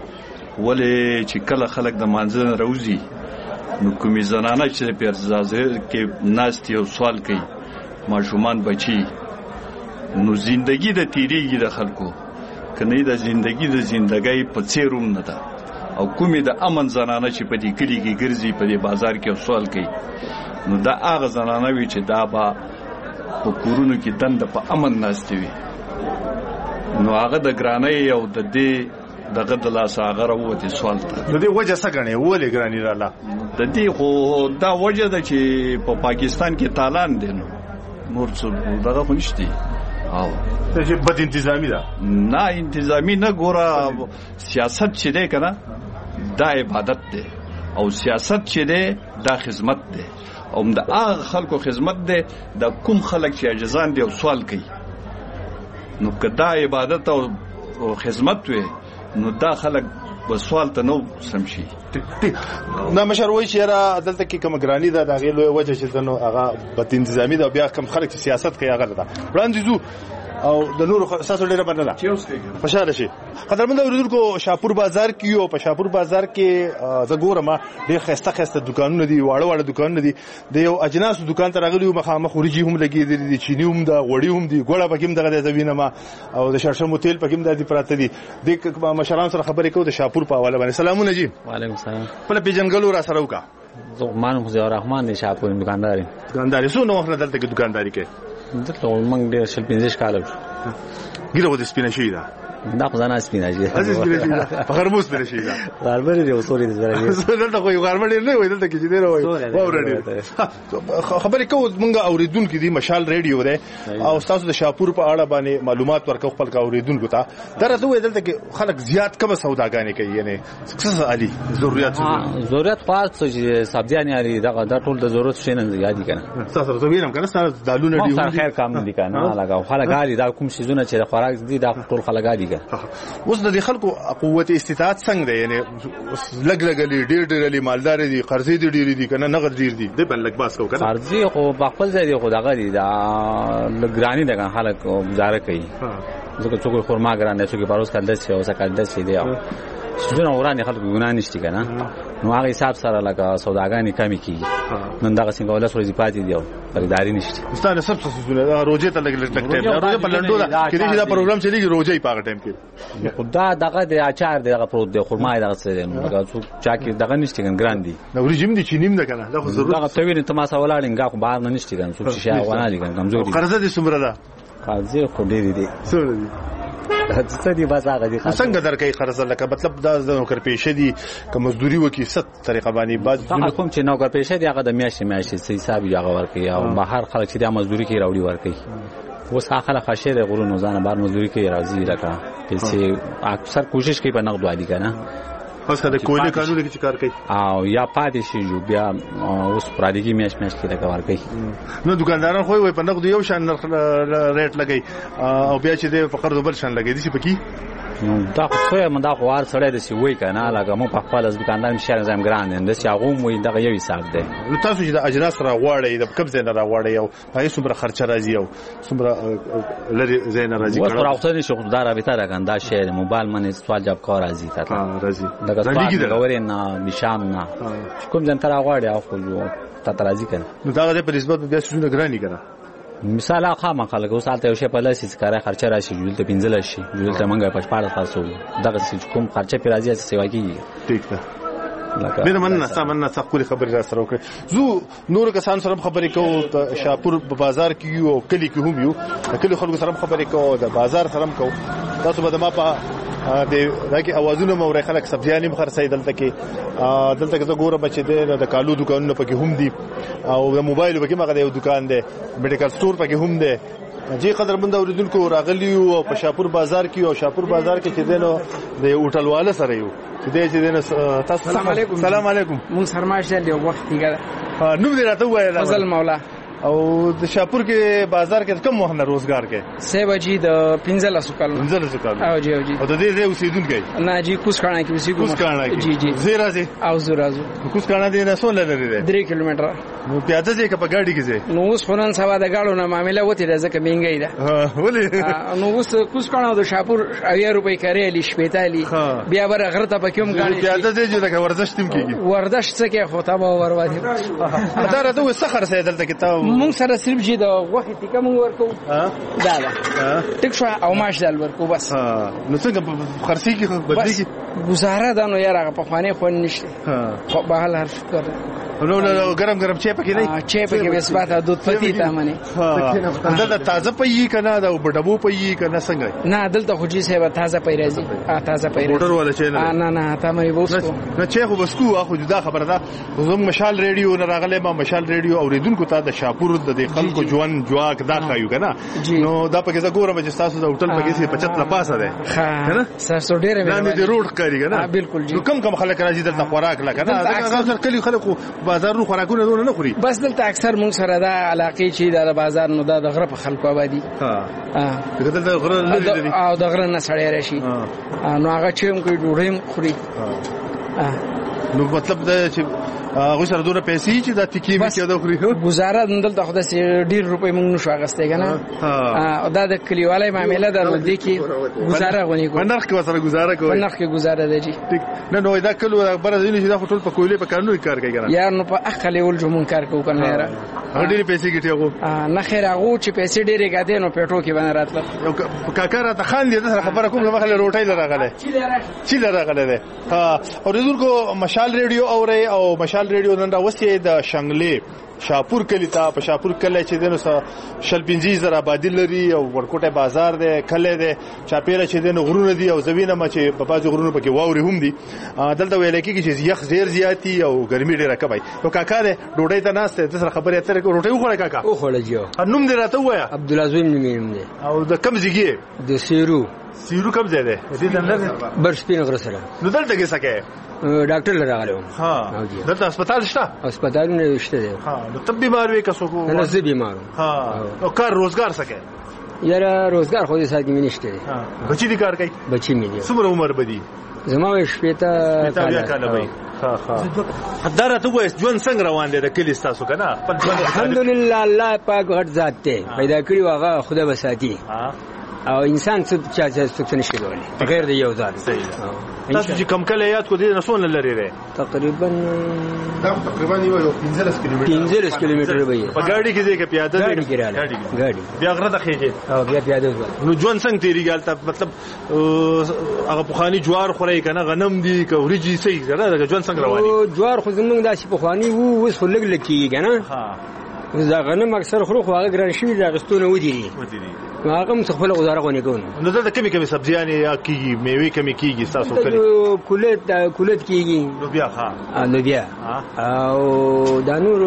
[SPEAKER 11] ولې چې کله خلک د مانځنه راوځي نو کومې زنانه چې پیرزازر کې ناست یو سوال کوي ماشومان بچي نو زندگی د تیریږي د خلکو کنه د زندگی د زندګۍ په څیروم نه ده او کومې د امن زنانه چې په دې کلی کې ګرځي په دې بازار کې سوال کوي نو دا هغه زنانه وی چې دا با په کورونو کې دند په امن ناست وي نو هغه د ګرانۍ او د دې دغه د لاس هغه راوته سوال ته
[SPEAKER 4] د دې وجه څه غني ولې ګرانی رااله
[SPEAKER 11] د دې خو دا وجه ده چې په پاکستان کې تالان دي نور څه دغه خو نشته او
[SPEAKER 4] چې بد انتظامی ده
[SPEAKER 11] نه انتظامی نه ګوره سیاست چې دی کنه دا عبادت دی او سیاست چې دی دا خدمت دی او د هغه خلکو خدمت دی د کوم خلک چې اجزان دی او سوال کوي نو کدا عبادت او خدمت وي نو دا خلک په سوال ته نو سمشي
[SPEAKER 4] دا مشر وای چې را عدالت کې کوم ګرانی ده د غیلو وجه چې نو هغه بد انتظامی ده بیا کوم خلک سیاست کوي هغه ده وړاندې زو او د نور اساس ډیره بدله خوشاله شي قدرمن اوریدونکو شاپور بازار کې او په شاپور بازار کې زګورما ډېر خسته دکانونه دي واړه دکانونه دي د یو اجناس دکان ته راغلی مخامخ ورجی هم لګي دي چینی هم دا غوړی هم دي ګوړه پکې دغه د زوینه ما او د شړشم تیل پکې د پراته دي د مشران سره خبرې کوو د شاپور په حواله باندې سلامونه جی
[SPEAKER 12] وعلیکم السلام
[SPEAKER 4] په پیجنګلو را سره وکا
[SPEAKER 12] زغمان خو رحمان دی شاپور
[SPEAKER 4] دکانداري سو نو وخت دلته کې دکانداري کې
[SPEAKER 12] دلته موږ ډېر شل 15 کال
[SPEAKER 4] ګیره ودې سپینه شي دا
[SPEAKER 12] دا خو ځان سپینه شي
[SPEAKER 4] په غرموس سپینه شي دا
[SPEAKER 12] غرمه دی وصوري دې سره
[SPEAKER 4] دلته خو غرمه نه وای دلته کې چې دی وای واورې خبرې کوو موږ اوریدونکو دي مشال ریډیو ده او تاسو د شاپور په اړه باندې معلومات ورکو خپل اوریدونکو ته درته وای دلته کې خلک زیات کم سوداګانې کوي یعنی څه علي ضرورت
[SPEAKER 12] خاص چې سبزیان یاري دا ټول د ضرورت شي نه یادي کنه
[SPEAKER 4] تاسو ته وینم کنه تاسو دالونه دی
[SPEAKER 12] خیر کام دي کنه لګاو خلک غالي دا کوم شیزونه چې خوراک دي دا ټول خلک غالي
[SPEAKER 4] اوس د خلکو قوت استطاعت څنګه دی یعنی لګلګلي ډېر لري مالدار دي قرضې دي ډېر دي کنه نغد ډېر دي د بل لګ باس کو کنه
[SPEAKER 12] قرضې خو خپل ځای دی خو دغه دي دا لګرانی دغه خلک گزاره کوي ځکه څوک خورما ګرانه څوک باروس کړل شي او څه کړل شي دی شنو ورانه خلکو ګنا نشته کنه نو هغه حساب سره لکه سوداګانی کمی کیږي نن دا څنګه ولا سوري پاتې دی خریداري نشته
[SPEAKER 4] استاد سب څه روزه ته لګل ټک ټیم روزه په لندو دا کله چې دا پروګرام چلیږي روزه یې پاګه ټیم کې
[SPEAKER 12] خدا دغه د اچار دغه پروت دی خرما دغه څه دی نو دا څوک چا کې دغه نشته ګران دي
[SPEAKER 4] نو ورجیم دي چینیم ده کنه دا خو ضرورت
[SPEAKER 12] دغه توین ته ما سوالانګه خو بار نه نشته ګان څوک شي ونه دي کمزوري
[SPEAKER 4] قرضه دي سمره ده
[SPEAKER 12] قرضه خو ډېری دي
[SPEAKER 4] سره دي
[SPEAKER 12] څه دی بس هغه دي
[SPEAKER 4] څنګه درکې قرض لکه مطلب دا د نوکر پیشه دي که مزدوري وکي ست طریقه باندې بعد
[SPEAKER 12] کوم چې نوکر پیشه دی هغه د میاشتې حساب یې هغه ورکي او بهر خلک چې د مزدوري کې راوړي ورکي اوس هغه خاصه د غرونو ځانه بار مزدوري کې راځي لکه چې اکثر کوشش کوي په نقد والی کنه
[SPEAKER 4] اوس د کولی قانون کې کار کوي
[SPEAKER 12] او یا پاتې شي جو بیا اوس پرادګي میاش کې دا کار کوي
[SPEAKER 4] نو دکانداران خو وي په نقد یو شان ریټ لګي او بیا چې د فقر دوبل شان لګي دي چې پکې
[SPEAKER 12] دا خو من دا خوار سره د سی وای کنه لکه مو په خپل دکاندار مشر زم ګران اند چې هغه مو دغه یو حساب ده
[SPEAKER 4] نو تاسو چې د اجناس را غواړئ د کم ځای نه را غواړئ او هغه څومره خرچه راځي او څومره لري ځای نه راځي
[SPEAKER 12] کړه راوته نشو خدای رابطه راګندا شهر موبایل منې سوال جواب کار راځي تا
[SPEAKER 4] راځي
[SPEAKER 12] دغه غوړې نه نشام نه کوم ځان تر غواړي او خو تا راځي کنه
[SPEAKER 4] نو دا په نسبت بیا څه نه ګرانی کنه
[SPEAKER 12] مثال خامہ خلک اوس حالت یو شی په لاس کاره خرچه راشي جوړته 15 شي جوړته منګه په 15 خاصو دغه کوم خرچه پر راځي چې سیوا کیږي
[SPEAKER 4] ٹھیک ده مېر مننه سامنا څخه خبرې را سره وکړه زو نور کسان سره خبرې کوو شاپور په بازار کې یو کلی کې هم یو کلی خلکو سره خبرې کوو د بازار سره هم کوو تاسو به ما په دغه اوازونه موري خلک سبزیانې مخرسي دلته کې زګوره بچي د کالو دکانونه پکې هم دي او د موبایل پکې مګر یو دکان دی میډیکل سٹور پکې هم دی جی قدرمند اوریدونکو راغلی او په شاپور بازار کې او شاپور بازار کې چې دینو د هوټلواله سره یو چې دینو تاسو
[SPEAKER 13] سلام علیکم
[SPEAKER 4] سلام علیکم
[SPEAKER 13] مون سرمایه دی وخت کېږي
[SPEAKER 4] نو دې راته وایي
[SPEAKER 13] فضل مولا
[SPEAKER 4] او د شاپور کې بازار کې کم وخت روزګار کې
[SPEAKER 13] سه بجې د 15 کال او جی
[SPEAKER 4] او د دې اوسیدونکو
[SPEAKER 13] نه جی کوس کاڼه کې اوسېږو
[SPEAKER 4] کوس کاڼه
[SPEAKER 13] جی جی
[SPEAKER 4] زیرا سي
[SPEAKER 13] او زورازو
[SPEAKER 4] کوس کاڼه دې نه سول لري
[SPEAKER 13] 3 کیلومتر
[SPEAKER 4] نو پیاده ځای په ګاډي کې ځای
[SPEAKER 13] نو اوس خونن سوا د گاړو نه معاملې وته ده ځکه مهنګي ده
[SPEAKER 4] ولې
[SPEAKER 13] نو اوس کوس کاڼه د شاپور 80 روپۍ کاري لې شپېتالي بیا بر غرته پکوم غاړي
[SPEAKER 4] پیاده ځای چې د ورزش تیم کېږي
[SPEAKER 13] ورزش څه کې خو تا به ورواځي
[SPEAKER 4] دا راته وسخر سي دلته کې تا
[SPEAKER 13] مونږ سره صرف جې د وخت ټیکه مونږ ورکو دا ټیک شو او ماش دال ورکو بس
[SPEAKER 4] نو څنګه خرسي کې بدلی کې
[SPEAKER 13] گزاره ده نو یاره په خوانه خو نشته خو به حال هر شکر
[SPEAKER 4] نو ګرم چای پکې نه
[SPEAKER 13] چای پکې وسباته دود پتی تا منه
[SPEAKER 4] دلته تازه پي کنه دا بډبو پي کنه څنګه
[SPEAKER 13] نه دلته خو جی صاحب تازه پي راځي تازه پي
[SPEAKER 4] موټر ولا چای
[SPEAKER 13] نه تا مې وسکو
[SPEAKER 4] نه چای خو بسکو اخو جدا خبره ده زموږ مشال ریډیو نه راغله ما مشال ریډیو اوریدونکو ته د شاپور د خلکو ژوند جواک دا خایو کنه نو دا پکې زګورم چې تاسو د هوټل پکې سي 75 لپاسه ده
[SPEAKER 13] کنه سر ډېر
[SPEAKER 4] نه د روډ کاری کنه
[SPEAKER 13] بالکل جی
[SPEAKER 4] کم خلک راځي دلته خوراک لا کنه دا کلی خلکو بازارونو خوراکونه نه خوري
[SPEAKER 13] بس دلته اکثر مونږ سره دا علاقې چې د بازار نو د غره په خلکو آبادی
[SPEAKER 4] دلته غره لري
[SPEAKER 13] او د غره نه سړی راشي نو هغه چې موږ ډوډۍ خوري
[SPEAKER 4] نو مطلب دا چې هغه سره دوره پیسې چې د تکي می کېده خوري
[SPEAKER 13] گزاره دلته خو د ډیر روپۍ موږ نشو اغستې کنه او دا د کلیوالای معاملې ده نو دې کې گزاره غونې کو
[SPEAKER 4] نرخ کې سره گزاره کوي
[SPEAKER 13] نرخ کې گزاره ده جی
[SPEAKER 4] نه نو دا کلو بر ځینې چې دا ټول په کویلې په قانوني کار کوي کنه
[SPEAKER 13] یار نو په اخلي ول جمون کار کوو کنه یار
[SPEAKER 4] ډېرې پیسې ګټي هغه
[SPEAKER 13] نه خیر هغه چې پیسې ډېرې ګټي نو پېټو کې باندې راتل
[SPEAKER 4] کاکا را ته خان دې سره خبره کوم مخله روټۍ لراغله چې لراغله ده او رزق مشال ریډیو او مشال ریډیو نن راوستي د شنګلې شاپور کلی ته په شاپور کلی چې دنو شل 15 زره آبادی لري او ورکوټه بازار ده کله ده چاپیره چې دنو غرونه دي او زوینه ما چې په بازو غرونو پکې واوري هم دي دلته ویل کېږي چې یخ زیر زیاتی او ګرمي ډیره کوي نو کاکا ده ډوډۍ ته ناشته د سره خبرې اترې روټي وخوړه کاکا
[SPEAKER 13] وخوړه جیو
[SPEAKER 4] نوم دې راته وایا
[SPEAKER 13] عبدالعظیم نوم دی
[SPEAKER 4] او د کم زیږي
[SPEAKER 13] د سیرو
[SPEAKER 4] کم ځای ده دې دلته
[SPEAKER 13] برسپین غره سره
[SPEAKER 4] نو دلته کې سکه
[SPEAKER 13] ډاکټر لراغلم
[SPEAKER 4] ها دلته هسپتال شته
[SPEAKER 13] هسپتال نه شته دی
[SPEAKER 4] نو تب بیمار وي کسو کو
[SPEAKER 13] نه زه بیمار
[SPEAKER 4] او کار روزګار سکه
[SPEAKER 13] یاره روزګار خو دې ساتي مې نشته دی
[SPEAKER 4] بچی دې کار کوي
[SPEAKER 13] بچی مې دي
[SPEAKER 4] څومره عمر بدی
[SPEAKER 13] زما شپېته
[SPEAKER 4] کاله وي حداره ته وایي ژوند څنګه روان دی د کلی تاسو کنه
[SPEAKER 13] الحمدلله الله پاک غټ ذات ته پیدا کړی واغه خدای بساتی او انسان څه څه نشي کولای غیر د یو ذات
[SPEAKER 4] تاسو چې کم کله یاد کو دي رسول الله لري
[SPEAKER 13] تقریبا
[SPEAKER 4] یو 15
[SPEAKER 13] کیلومتر وي
[SPEAKER 4] په ګاډي کې ځکه پیاده
[SPEAKER 13] ګاډي
[SPEAKER 4] بیا غره ته خېږي
[SPEAKER 13] او بیا پیاده
[SPEAKER 4] نو ژوند څنګه تیریږي تل مطلب هغه پخوانی جوار خوري کنه غنم دي کوريجي سي زړه ژوند څنګه رواني
[SPEAKER 13] جوار خو زمونږ داسې پخوانی وو اوس خو لګ لکېږي کنه دا غنم اکثر خورو خو هغه ګران شي دا غستونه ودی هغه هم خپل غزاره غونې کوي
[SPEAKER 4] نو دا کمی سبزیانې یا کیږي میوه کمی کیږي تاسو کړی
[SPEAKER 13] کولت کیږي
[SPEAKER 4] نو بیا ها
[SPEAKER 13] نو بیا او دا نور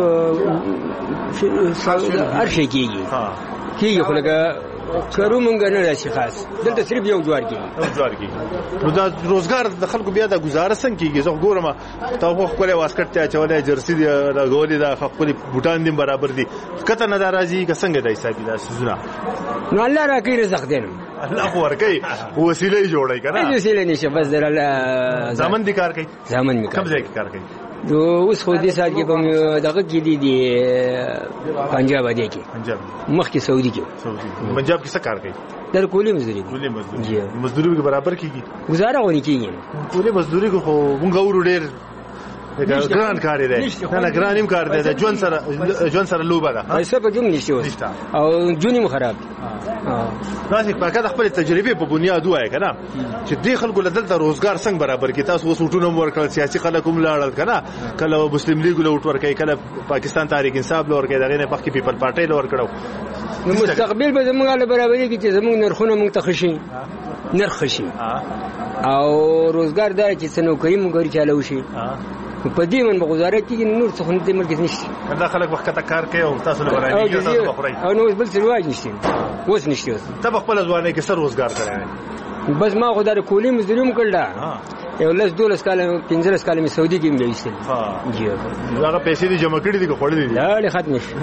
[SPEAKER 13] هر شي کیږي خو لکه کارو مونږ نه راشي خاص دلته صرف یو جوار کیږي
[SPEAKER 4] نو دا روزګار د خلکو بیا د گزاره څنګه کیږي زه ګورم ته خو خپل واسکټ ته چولې جرسي دی دا غولې دا خپل بوتان دي برابر دي کته نه ناراضي که څنګه دای حسابي دا سوزونه
[SPEAKER 13] نو الله راکې رزق دین
[SPEAKER 4] الله خو ورکې وسیله جوړای کنه
[SPEAKER 13] وسیله نشه بس در الله
[SPEAKER 4] ځامن دي کار کوي
[SPEAKER 13] ځامن می
[SPEAKER 4] کوم ځای کې کار کوي
[SPEAKER 13] نو اوس خو دې سات کې په دغه کې دي پنجاب دی کې مخ کې سعودي کې
[SPEAKER 4] پنجاب کې څه کار کوي
[SPEAKER 13] در کولی مزدوري
[SPEAKER 4] مزدوري به برابر کیږي
[SPEAKER 13] گزاره ونی کیږي
[SPEAKER 4] کولی مزدوري خو مونږ ورو ډېر ګران کار دی نه ګرانیم کار دی ژوند سره لوبه ده
[SPEAKER 13] ایسه په کوم نشي او جونی خراب
[SPEAKER 4] ناسک پاکه خپل تجربه په بنیاد وای کنه چې دې خلکو له دلته روزګار څنګه برابر کی تاسو وسوټونه ورکړل سیاسي خلک هم لاړل کنه کله مسلم لیگ له وټ ورکړي کله پاکستان تحریک انصاف له ورکړي دغه نه پخې پیپل پارټي له ورکړو
[SPEAKER 13] نو مستقبل به زموږ له برابرۍ کې چې زموږ نرخونه موږ تخشي نرخ شي او روزګار دار چې څنګه موږ چالو شي په دې من بغزاره کې نور څه خو دې ملک نشته
[SPEAKER 4] دا خلک وخت ته کار کوي او تاسو له برابرۍ کې تاسو بخوري
[SPEAKER 13] او نو بل څه واجب نشته اوس نشته
[SPEAKER 4] ته خپل ځواني کې سر روزګار کړی
[SPEAKER 13] بس ما خو دا کولی مزدوري مکړه یو 12 کال 15 کال مې سعودي کې مې ویستل
[SPEAKER 4] جی هغه پیسې دې جمع کړې دي که خوړلې دي
[SPEAKER 13] لا ختم شي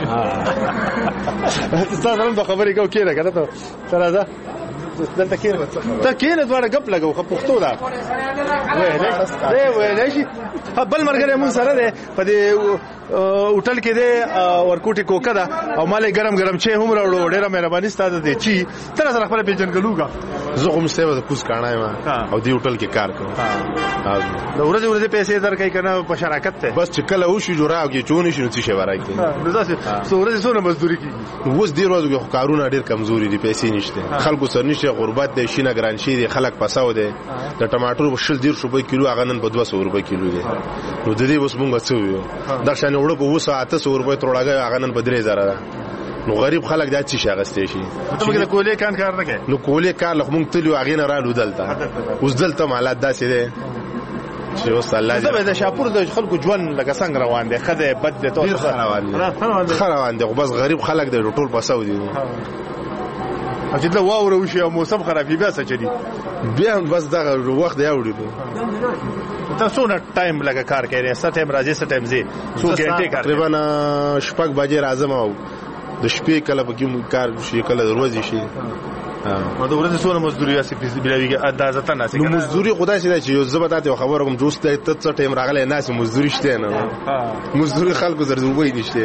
[SPEAKER 4] تاسو هم د خبرې کو کېره کنه ته راځه دلته کېره ته کېره دواړه غپ لګو خو پښتو دا وې شي بل مرګره مون سره ده په دې هوټل کې ده ورکوټي کوکا ده او مالې ګرم ګرم چې هم راوړو ډېره مهرباني ستاسو دي چې تر سره خپل پیژنګلوګا
[SPEAKER 14] زه کوم څه د کوز کانای ما او دی هوټل کې کار کوم
[SPEAKER 4] د ورځې پیسې درکې کنه په شراکت ته
[SPEAKER 14] بس چې کله وشي جوړاو کې چونی شنو څه شي ورای کې
[SPEAKER 4] نو تاسو ورځې څونه مزدوري کوي
[SPEAKER 14] اوس دی ورځو کې کارونه ډېر کمزوري دي پیسې نشته خلکو سر نشته غربت دي شینه ګران شي دي خلک پساو دي د ټماټر په 10 روپۍ کیلو هغه نن په 200 روپۍ کیلو دي نو د دې اوس مونږ څه ویو د شان وړو په 800 روپۍ تروړاګه هغه نن په 3000 ده نو غریب خلک دا چې شاغستې شي
[SPEAKER 4] ته موږ د کولې کار نه کوي
[SPEAKER 14] نو کولې کار لخ مونږ تلو هغه نه رالو دلته اوس دلته حالات داسې دي چې اوس الله دې
[SPEAKER 4] زه د شاپور د خلکو ژوند لکه څنګه روان دي خدای بد دي ته
[SPEAKER 14] روان دي بس غریب خلک د ټول پساو دي
[SPEAKER 4] او چې دا واوره وشي او موسم خرابې بیا څه چي
[SPEAKER 14] بیا بس دا وخت دی اوړي
[SPEAKER 4] تاسو نه ټایم لګه کار کوي ست ټایم راځي ست ټایم زی څو غنټه کار
[SPEAKER 14] تقریبا شپږ بجې راځم او د شپې کله په کوم کار شي کله د ورځې شي
[SPEAKER 4] او د ورځې څونه مزدوري یا سپیس بلاویږي اندازه ته ناسي
[SPEAKER 14] نو مزدوري خدای شي چې یو زبدات خبر کوم جوست ته څه ټایم راغله ناس مزدوري شته نه مزدوري خلکو زرزوبې نشته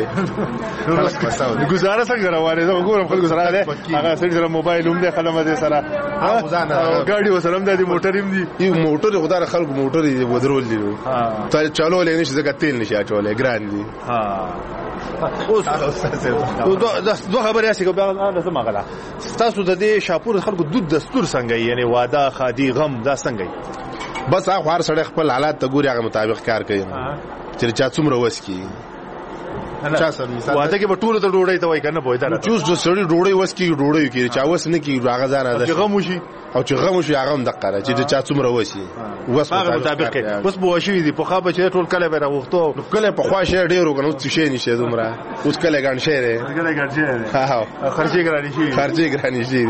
[SPEAKER 4] گزاره څنګه روانه ده وګورم خلکو سره ده هغه سره موبایل هم ده خدمات سره ګاډي وسره هم ده موټر هم دي
[SPEAKER 14] یو موټر خدای خلکو موټر دي ودرول دي ته چالو لې نشي زګ تیل نشي اچولې ګران دي
[SPEAKER 4] اوس دوه خبرې اسې کو بیا نه سم غلا تاسو د دې شاپور خلکو دود دستور څنګه یعنی واده خادي غم دا څنګه
[SPEAKER 14] بس هغه هر سړی خپل حالات ته ګوري هغه مطابق کار کوي چې چا څومره وس کی چا سره مثال
[SPEAKER 4] واده کې په ټولو ته ډوډۍ ته وای کنه بوي دا
[SPEAKER 14] چوس د سړی ډوډۍ وس کی ډوډۍ کی چا وس نه کی هغه ځان ده
[SPEAKER 4] چې غم وشي
[SPEAKER 14] او چې غم وشي هغه هم دقره چې چا څومره وسی
[SPEAKER 4] وس مطابق کوي بس بو شي دي په خابه چې ټول کله به راغوختو
[SPEAKER 14] کله په خوا شي ډیرو کنه څه شي نشي دومره اوس کله ګان شي دی ها
[SPEAKER 4] خرچي
[SPEAKER 14] ګرانی شي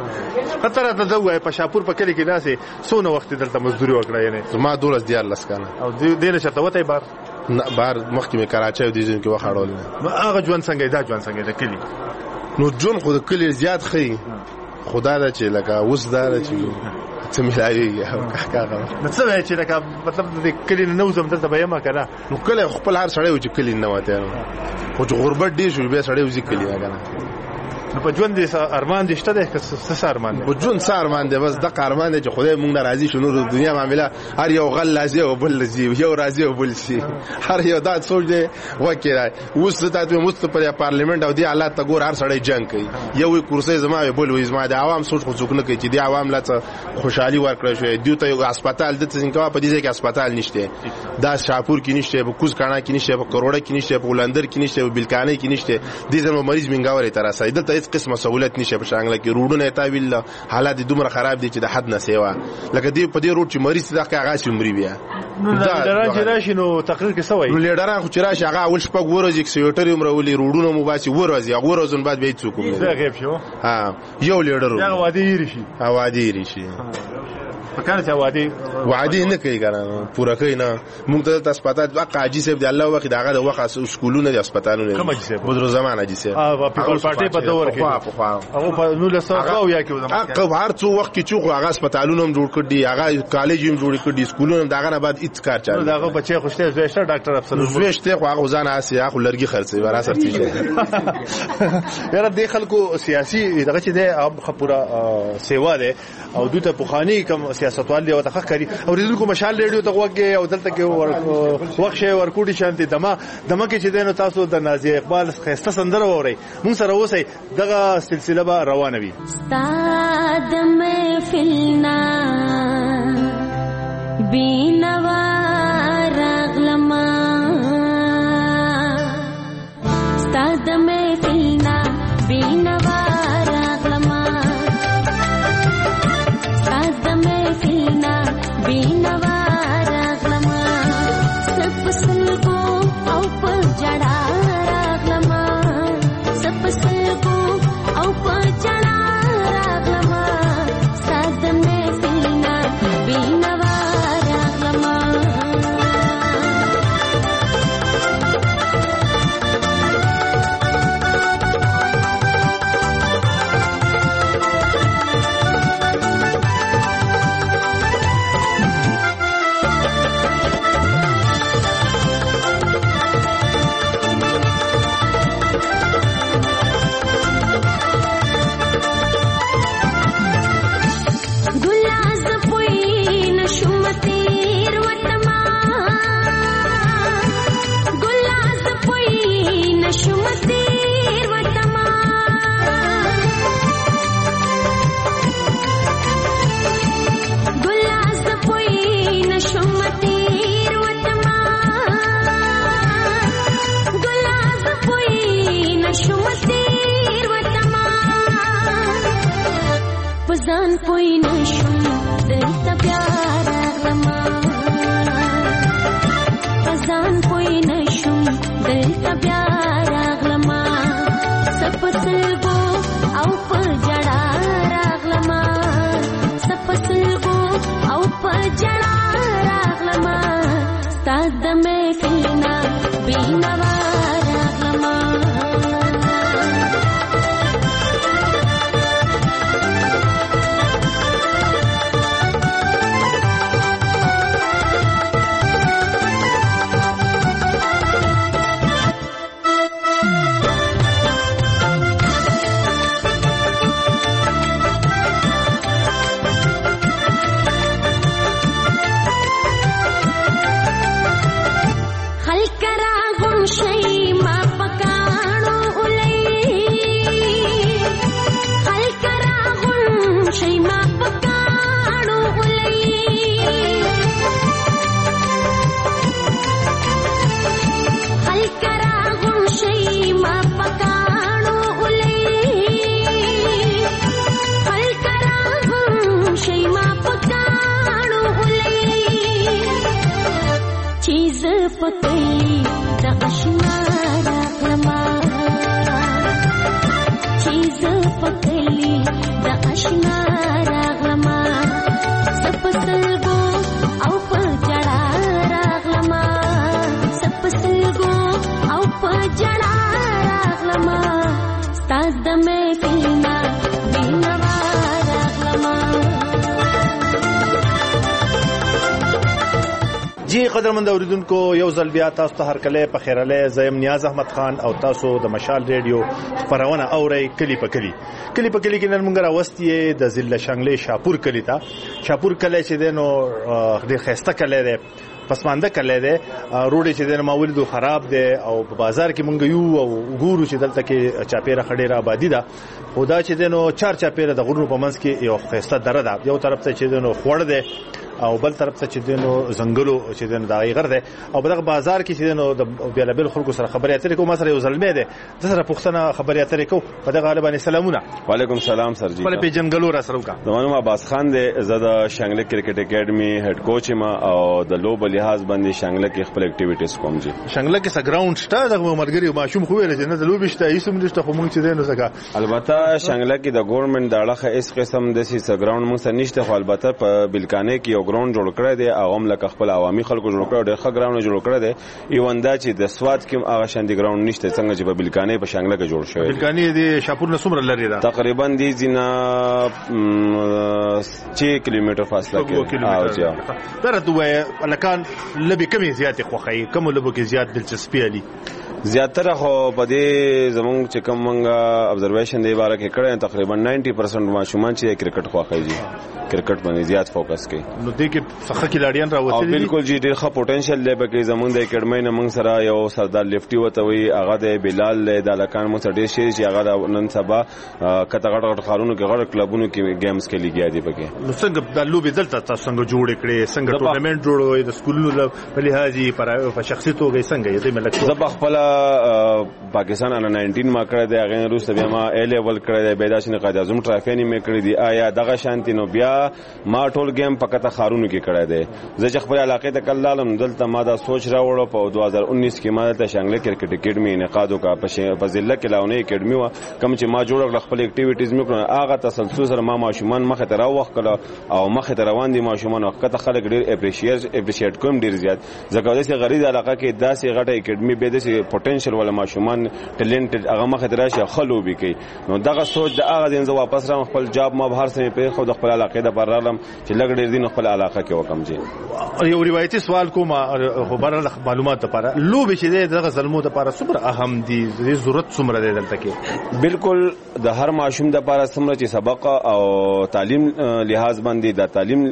[SPEAKER 4] خطر ته دوه په شاپور په کلی کې ناسه سونه وخت دلته مزدوري وکړه یعنی
[SPEAKER 14] ما 12 لسکانه
[SPEAKER 4] او دینه شرط وته بار
[SPEAKER 14] بار مخکې مې کراچۍ دي ځین کې وخاړول
[SPEAKER 4] نو هغه ژوند څنګه دا ژوند څنګه د کلی
[SPEAKER 14] نو ژوند خو د کلی زیات خي خدا دا چې لکه اوس دا چې څه ملایي او کاغه
[SPEAKER 4] نو څه وایي چې لکه مطلب د کلی نه وزم ته به ما کنه
[SPEAKER 14] نو کله خپل هر سړی و چې کلی نه وته خو چې غربت دي شو به سړی وځي کلی نه
[SPEAKER 4] نو په ژوند دې ارمان دې شته ده که څه ارمان
[SPEAKER 14] په ژوند څه ارمان دی بس د ارمان دی چې خدای مونږ راضي شو نور دنیا معاملې هر یو غل لازم او بل لازم یو راضي او بل شي هر یو دا سوچ دی وکړای اوس ته مست پر پارلیمنت او دی حالات ته ګور هر سړی جنگ کوي یو کرسي زما بل وې زما د عوام سوچ خو څوک نه کوي چې دی عوام لا خوشحالي ورکړي شو دی ته یو هسپتال د څنګه په دې ځای کې هسپتال نشته دا شاپور کې نشته په کوز کانا کې نشته په کروڑه کې نشته په ولندر کې نشته په بلکانې کې نشته دې زمو مریض منګاوري تر اسای دلته هیڅ قسمه سہولت نشه په شانګله کې روډونه تا ویل حالات دومره خراب دي چې د حد نه سیوا لکه دې په دې روډ چې مریض د هغه سیمري بیا
[SPEAKER 4] لیډران چې راشي نو تقریر کې سوي
[SPEAKER 14] نو لیډران خو چې راشي هغه اول شپږ ورځې سیکریټری عمرولي روډونه مو باسي ورځي هغه ورځون بعد به څوک
[SPEAKER 4] زه غیب شو
[SPEAKER 14] ها یو لیډر
[SPEAKER 4] هغه وادي ریشي پکانه چې
[SPEAKER 14] وادي نه کوي کنه پورا کوي نه موږ ته د هسپتال واقع حاجی صاحب دی الله وخت هغه د وخت سکولونه د هسپتالونه
[SPEAKER 4] کوم حاجی صاحب
[SPEAKER 14] بدر زمان حاجی صاحب
[SPEAKER 4] پیپل پارټي په دور کې هغه په نو له ساقو یا کې
[SPEAKER 14] هغه هر څو وخت کې چې هغه هسپتالونه هم جوړ کړي هغه کالج هم جوړ کړي سکولونه هم دغه نه بعد هیڅ کار چالو
[SPEAKER 4] دغه بچي خوشته زوښته ډاکټر افسر
[SPEAKER 14] زوښته خو هغه ځان آسي هغه لرګي خرڅي ورا سرتي
[SPEAKER 4] یاره د خلکو سیاسي دغه چې د خپوره سیوا ده او دوی ته پوخانی کوم سیاستوال دی او تخ کاری او ریدونکو مشال ریډیو ته وګه او دلته کې وخت شي ورکوټي شانتي دمه کې چې دینو تاسو د نازي اقبال خسته سندره ووري مون سره اوسئ دغه سلسله به روانه وي
[SPEAKER 15] استاد محفلنا بینوا رغلما استاد محفلنا بینوا بینوا راغلما سب سلګو او په جړا راغلما سب سلګو او په جړا راغلما ساده مې سینا بینوا ځان پوی نشم دلته بیا راغلما ځان پوی نشم دلته بیا راغلما سپسلګو او په جړا راغلما سپسلګو او په جړا راغلما ستاد مې فینا بینوا راغلما پکلی د اشنا راغلما چیز پکلی د اشنا راغلما سپسلګو او په جړا راغلما سپسلګو او په جړا راغلما ستاد مې فینا بینوا راغلما.
[SPEAKER 4] جی قدرمند اوریدونکو یو ځل بیا تاسو ته هرکله په خیراله زیم نیاز احمد خان او تاسو د مشال ریډیو خبرونه اورئ کلی په کلی کې نن موږ راوستي د ضلع شانګلې شاپور کلی ته شاپور کلی چې دنو د خسته کلی ده پسمانده کلی ده روډ چې دنو ماولیدو خراب ده او په بازار کې موږ یو او ګورو چې دلته کې چاپیره خډيره آبادی ده خدا چې دنو چار چاپیره د غرونو په منځ کې یو خسته دره ده یو طرف ته چې دنو خوړ ده او بل طرف ته چې دنو زنګلو چې دنو دغه غر ده او په دغه بازار کې چې دنو د بیلابل خلکو سره خبرې اترې کوم سره یو ظلمه ده د سره پښتنه خبرې اترې کو په دغه غالبانه سلامونه.
[SPEAKER 16] وعلیکم سلام سر جی.
[SPEAKER 4] په پیجنګلو را سره وکا
[SPEAKER 16] زمانو عباس خان ده زدا شانګله کرکټ اکیډمي هډ کوچ ما او د لوب لحاظ باندې شانګله کې خپل اکټیویټیز کوم جی.
[SPEAKER 4] شانګله کې سګراوند شته د مرګري ماشوم خو ویل چې نه د لوب شته هیڅ هم نشته خو موږ چې دنو څنګه
[SPEAKER 16] البته شانګله کې د ګورنمنت د اړه هیڅ قسم د سي سګراوند موږ سره نشته خو البته په بلکانه کې یو ګراوند جوړ کړی دی هغه هم لکه خپل عوامي خلکو جوړ کړی دی ښه ګراوند جوړ کړی دی ایوندا چې د سواد کې هغه شاندي ګراوند نشته څنګه چې په بلکانه په شانګله کې جوړ شوی
[SPEAKER 4] بلکانه دی شاپور نه څومره لري دا
[SPEAKER 16] تقریبا دی زینا 6 کیلومتر فاصله کې او جا
[SPEAKER 4] درته الکان لبي کمی زیات خوخی کوم لبو کې زیات دلچسپي علي
[SPEAKER 16] زیاتره خو په دې زمونږ چې کوم منګه ابزرویشن دی باره کې کړی تقریبا 90% ماشومان چې کرکټ خوښوي کرکټ باندې زیات فوکس کوي
[SPEAKER 4] نو دې کې څخه کلاډیان راوځي
[SPEAKER 16] بالکل جی ډېر ښه پوتنشل دی پکې زمونږ د اکیډمۍ نه موږ سره یو سردار لفټي وته وي هغه د بلال د لکان مو ډېر شي چې هغه نن سبا کته غټ خارونو کې غټ کلبونو کې گیمز کې لګیا دی پکې
[SPEAKER 4] نو څنګه د لوبي دلته تاسو څنګه جوړ کړي څنګه ټورنمنت جوړوي د سکولونو په لحاظي په شخصي توګه څنګه دې ملک
[SPEAKER 16] زب خپل پاکستان ان 19 ما کړی دی هغه روس بیا ما ا لیول کړی دی بيداشنه قائد اعظم ټرافینی مې کړی دی آیا دغه شانتی نو بیا ما ټول گیم پکته خارونو کې کړی دی زه چې خپل علاقې ته کلالم دلته ما دا سوچ راوړو په 2019 کې ما ته شانګله کرکټ اکیډمي انعقاد وکړه په ضلع کې لاونه اکیډمي و کوم چې ما جوړ خپل اکټیویټیز مې کړو هغه تسلسل سره ما ماشومان مخه ته راوخ کړه او مخه ته روان دي ماشومان وخت خلک ډیر اپریشیټ کوم ډیر زیات ځکه د غریب علاقې کې داسې غټه اکیډمي به د پوتنشل ولا ماشومان ټیلنټډ هغه مخه ته راشي خلو به کوي نو دغه سوچ د هغه دین زه واپس رام خپل جاب ما بهر سمې په خو د خپل علاقې د برالم چې لګ ډیر دین خپل علاقې کې وکم جی
[SPEAKER 4] یو روایتي سوال کوم خبره معلومات لپاره لوب چې دغه ظلمو لپاره صبر اهم دي ضرورت څومره ده دلته کې
[SPEAKER 16] بالکل د هر ماشوم د لپاره څومره چې سبق او تعلیم لحاظ باندې د تعلیم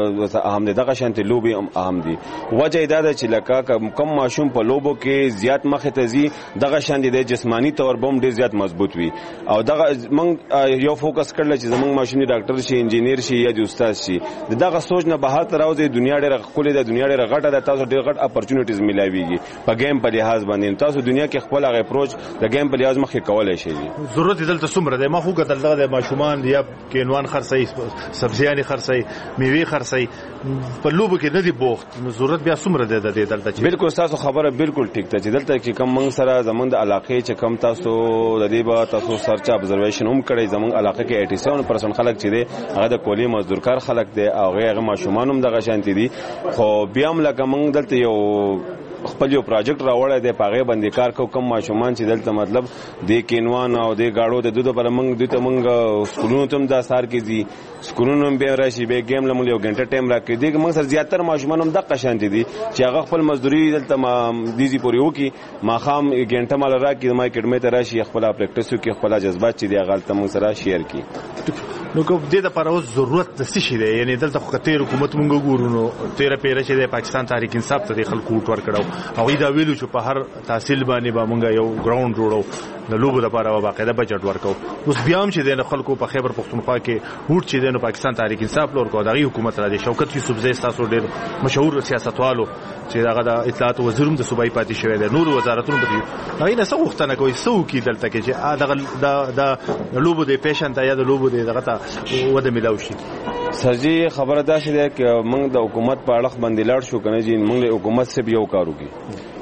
[SPEAKER 16] اهم دي دغه شانتي لوبي اهم دي وجه دا ده چې لکه کم ماشوم په لوبو کې زیات مخه ته زی دغه شان د جسمانی تور بم ډیر زیات مضبوط وي او دغه موږ یو فوکس کړل چې زموږ ماشيني ډاکټر شي انجینیر شي یا د استاد شي دغه سوچ نه بهر تر راوځي دنیا ډیره خولې د دنیا ډیره غټه ده تاسو ډیر غټ اپورتونټیز ملاويږي په گیم په لحاظ باندې تاسو دنیا کې خپل هغه اپروچ د گیم په لحاظ مخه کولای شي
[SPEAKER 4] ضرورت دلته څومره ده ما خو کتل دغه ماشومان یا کینوان خرڅي سبزیانې خرڅي میوه خرڅي په لوبو کې نه دی بوخت نو ضرورت بیا څومره ده د دلته
[SPEAKER 16] بالکل تاسو خبره بالکل ټیک ده چې دلته کې کم موږ سره زمونږ د علاقې چې کم تاسو د دې به تاسو سرچ ابزرویشن هم کړی زمونږ علاقې کې 87% خلک چې دي هغه د کولی مزدورکار خلک دي او هغه ماشومان هم دغه شانتي دي خو بیا هم لکه موږ دلته یو خپل یو پروجیکټ راوړی دی پاغه باندې کار کو کم ماشومان چې دلته مطلب د کینوان او د گاړو د دوه پر موږ دته موږ سکولونو تم د سار کې دي سکولونو به راشي به گیم لمول یو غنټه ټایم راکې دي موږ سره زیاتره ماشومان هم د قشانت دي چې هغه خپل مزدوري دلته دیزي پوري وکي ما خام غنټه مال راکې ما اکیډمي ته راشي خپل پریکټیس وکي خپل جذبات چې دی غلطه موږ سره شیر کی
[SPEAKER 4] نو کوم د لپاره اوس ضرورت د څه شي دی یعنی دلته خو کتیر حکومت مونږ ګورو نو 13 پیره چې د پاکستان تحریک انصاف ته خلکو ټور کړو او دا ویلو چې په هر تحصیل باندې به مونږ یو ګراوند جوړو د لوبو لپاره باقاعده بجټ ورکو اوس بیا هم چې د خلکو په خیبر پختونخوا کې هوټ چې د پاکستان تحریک انصاف لور کو دغه حکومت را دي شوکت یوسف زئی تاسو ډیر مشهور سیاستوالو چې دغه د اطلاعات وزیروم د صوبایي پاتې شوی دی نور وزارتونو په دې هغه نه څه وختنه کوي سو کې دلته کې چې دغه د لوبو د پیشنټ یا د لوبو دغه ته وده ملاوي شي
[SPEAKER 16] سرجی خبره دا شې چې موږ د حکومت په اړه باندې لاړ شو کنه چې موږ له حکومت سره یو کارو کی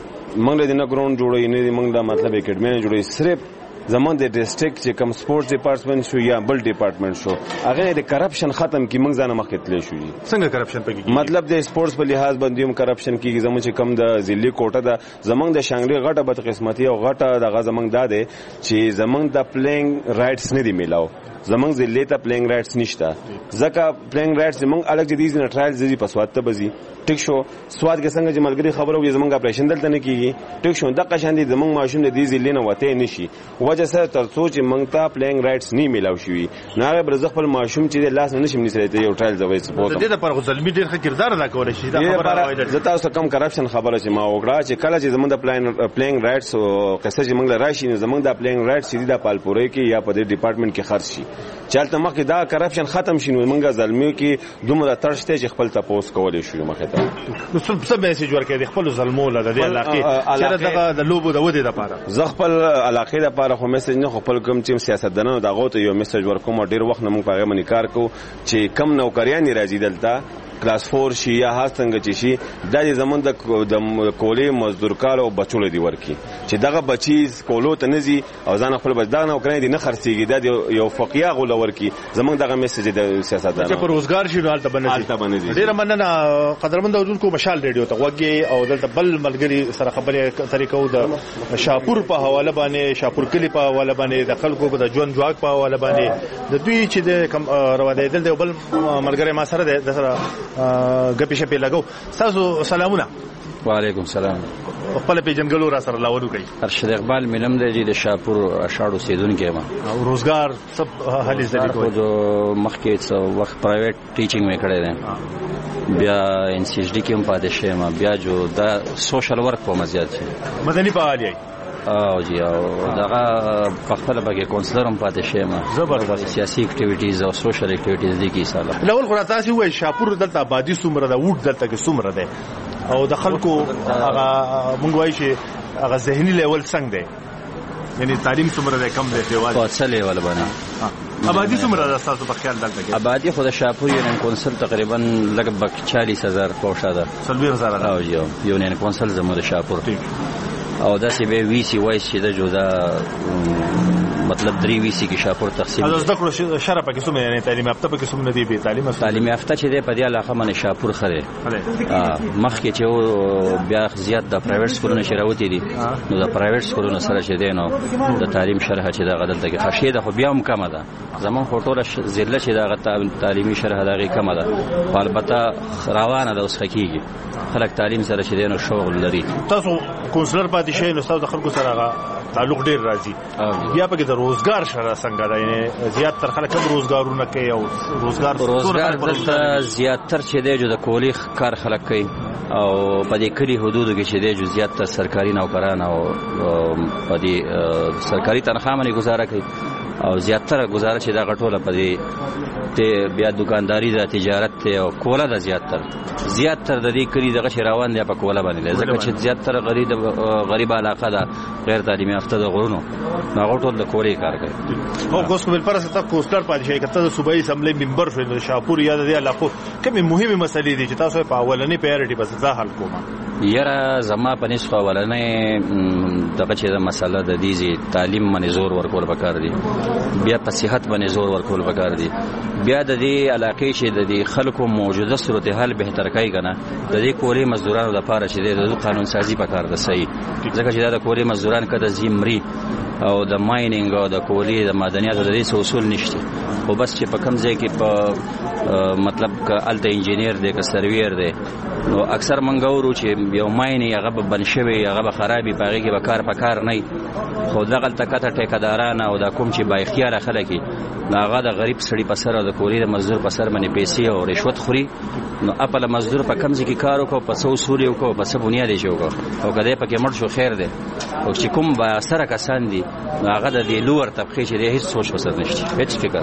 [SPEAKER 16] موږ له دنه ګراوند جوړوي نه موږ دا مطلب اکیډمي جوړوي صرف زمون د ډیسټریکټ چې کوم سپورټس ډپارټمنټ شو یا بل ډپارټمنټ شو هغه د کرپشن ختم کی موږ ځانه مخکې تللی شو
[SPEAKER 4] څنګه کرپشن پکې
[SPEAKER 16] مطلب د سپورټس په لحاظ باندې هم کرپشن کیږي زمون چې کم د ضلعي کوټه ده زمون د شانګلي غټه بد قسمتي او غټه دغه زمون ده چې زمون د پلینګ رائټس نه دی میلاو زمون ضلعي ته پلینګ رائټس نشته ځکه پلینګ رائټس زمون الګ جديد نه ټرایل زی په سواد ته بزي ټیک شو سواد کې څنګه چې ملګری خبرو وي زمونږ اپریشن دلته نه کیږي ټیک شو د قشان دي زمونږ ماشوم د دې ضلع نه وته نشي وجه سره تر څو چې مونږ ته پلینګ رائټس نه میلاو شي نه هغه برزخ خپل ماشوم چې لاس نه نشم نسره ته یو ټرایل زوي سپورت
[SPEAKER 4] د دې لپاره خو ځلمی ډیر ښه کردار ادا کول شي دا خبره
[SPEAKER 16] زه تاسو کم کرپشن خبره چې ما وکړه چې کله چې زمونږ د پلینګ رائټس او قصه چې مونږ راشي نه زمونږ د پلینګ رائټس دي د پالپوري کې یا په دې ډپارټمنټ کې خرڅ شي چلته مخکې دا کرپشن ختم شي نو مونږ ظلمي کې دومره ترشته چې خپل تاسو کولای شو مخه ته
[SPEAKER 4] څه میسج ورکړي خپل ظلمو له دې علاقې چې دغه د لوبو د ودې لپاره
[SPEAKER 16] زه خپل علاقې لپاره خو میسج نه خپل کوم چې سیاستدانو دغه ته یو میسج ورکوم ډیر وخت نه مونږ په هغه باندې کار کوو چې کم نوکریان راځي دلته کلاس 4 شي یا څنګه چې شي د زمون د کولې مزدور کار او بچو لدی ورکی چې دغه بچی کولو ته نزي او ځان خپل بچدان او کړی دي نه خرڅيږي د یو فقیا غول ورکی زمون دغه میسج د سیاستدانو
[SPEAKER 4] چې پر روزګار شي حالت باندې ډیر مننه قدرمن اوردونکو مشال ریډیو ته وګي او دلته بل ملګری سره خبرې طریقو د شاپور په حواله باندې شاپور کلی په حواله باندې د خلکو د ژوند جواک په حواله باندې د دوی چې د روادې دلته بل ملګری ما سره د سره غپی شپې لګو تاسو سلامونه
[SPEAKER 17] وعلیکم السلام
[SPEAKER 4] خپل پیجنګلو را سره لاودو کوي
[SPEAKER 17] ارشد اقبال ملم دی د شاپور اشاړو سیدونکو ما
[SPEAKER 4] او روزګار سب حالي زدي کوي
[SPEAKER 17] د مخکې څو وخت پرایویټ ټیچینګ مې کړی دی بیا ان سی ایچ ډی کې هم پاتې شوم بیا جو دا سوشل ورک په مزیات شي
[SPEAKER 4] مدني فعالیت
[SPEAKER 17] او جی او دغه په خپل بګه کونسلر هم پاتې شوم
[SPEAKER 4] زبردست
[SPEAKER 17] سیاسي اکټیویټیز او سوشل اکټیویټیز دي کی ساله
[SPEAKER 4] لول خو تاسو وای شاپور دلته آبادی څومره ده وډ دلته کې څومره ده او د خلکو هغه مونږ وای شي هغه ذهني لیول څنګه ده یعنی تعلیم څومره ده کم ده دیوال
[SPEAKER 17] په څه لیول باندې
[SPEAKER 4] آبادی څومره ده تاسو په خیال دلته کې
[SPEAKER 17] آبادی خو د شاپور یونین کونسل تقریبا لګ 40000 پوښه ده
[SPEAKER 4] 40000
[SPEAKER 17] او یونین کونسل زموږ د شاپور او داسې به وی سی وای چې د جوړه مطلب 3 وی سی کې شاپور تقسیم
[SPEAKER 4] او زده کړو شرف کې څومره یعنی تعلیم یافته کې څومره دی به
[SPEAKER 17] تعلیم یافته چې د په دې علاقه باندې شاپور خره مخکې چې بیا زیات د پرایویټ سکولونو شراوتی دي نو د پرایویټ سکولونو سره چې دی نو د تعلیم شرح چې د غدل دغه خشې د خو بیا هم کم ده زمون هټوله ضلع چې د تعلیمي شرح دغه کم ده البته روانه ده اوس حقيقي خلک تعلیم سره چې دی نو شغل لري
[SPEAKER 4] تاسو کونسلر پاتې شئ نو تاسو د خلکو سره تعلق ډیر راځي بیا په کې د روزګار شره څنګه ده؟ یعنی زیات تر خلک هم روزګارونه کوي او روزګار
[SPEAKER 17] دلته زیات تر چې دی جو د کولی کار خلک کوي او په دې کلی حدودو کې چې دی جو زیات تر سرکاري نوکران او په دې سرکاري تنخواه باندې گزاره کوي او زیات تر گزاره چې دا غټوله په دې ته بیا دکانداری ده، تجارت ته او کوله ده. زیات تر د دې کلی دغه شی روان دی په کوله باندې، ځکه چې زیات تر غریب علاقه ده، غیر تعلیمي یافته د غرونو هغه ټول د کولې کار کوي.
[SPEAKER 4] او کوس بل پرسه ته کوستر پاتې شي کته د صوبایي اسمبلی ممبر شو د شاپور یا د علاقو کومه مهمه مسلې دي چې تاسو په اولنې پریورټي بس ځا حل کومه؟
[SPEAKER 17] یاره زما په نسخه اولنې دغه چې د مسله د دې تعلیم باندې زور ورکول پکار دي، بیا په صحت باندې زور ورکول پکار دي، بیا د دې علاقې چې د دې خلکو موجوده صورتحال بهتر کوي کنه د دې کولې مزدورانو لپاره چې د قانون سازي پکار ده صحیح، ځکه چې دا د کولې مزدوران کده زمري او د ماینینګ او د کولې د معدنیاتو د دې اصول نشته، خو بس چې په کم ځای کې په مطلب ک الته انجینیر دی که سرویر دی نو اکثر منګورو چې یو مایني هغه به بن شوی هغه به خرابي پاږي کې به کار پکار نه خو دغه تکته ټیکداران او د کوم چې با اختیار خلک هغه د غریب سړي په سر او د کولې د مزدور په سر باندې پیسې او رشوت خوري، نو خپل مزدور په کم ځای کې کار وکړو په څو اصول یو کو په څه بنیاد یې وکړو او کله پکې مړ شو خیر دی، او چې کوم با سره کسان دي هغه د دې لوړ طبقه چې د هیڅ سوچ وسر نشته هیڅ فکر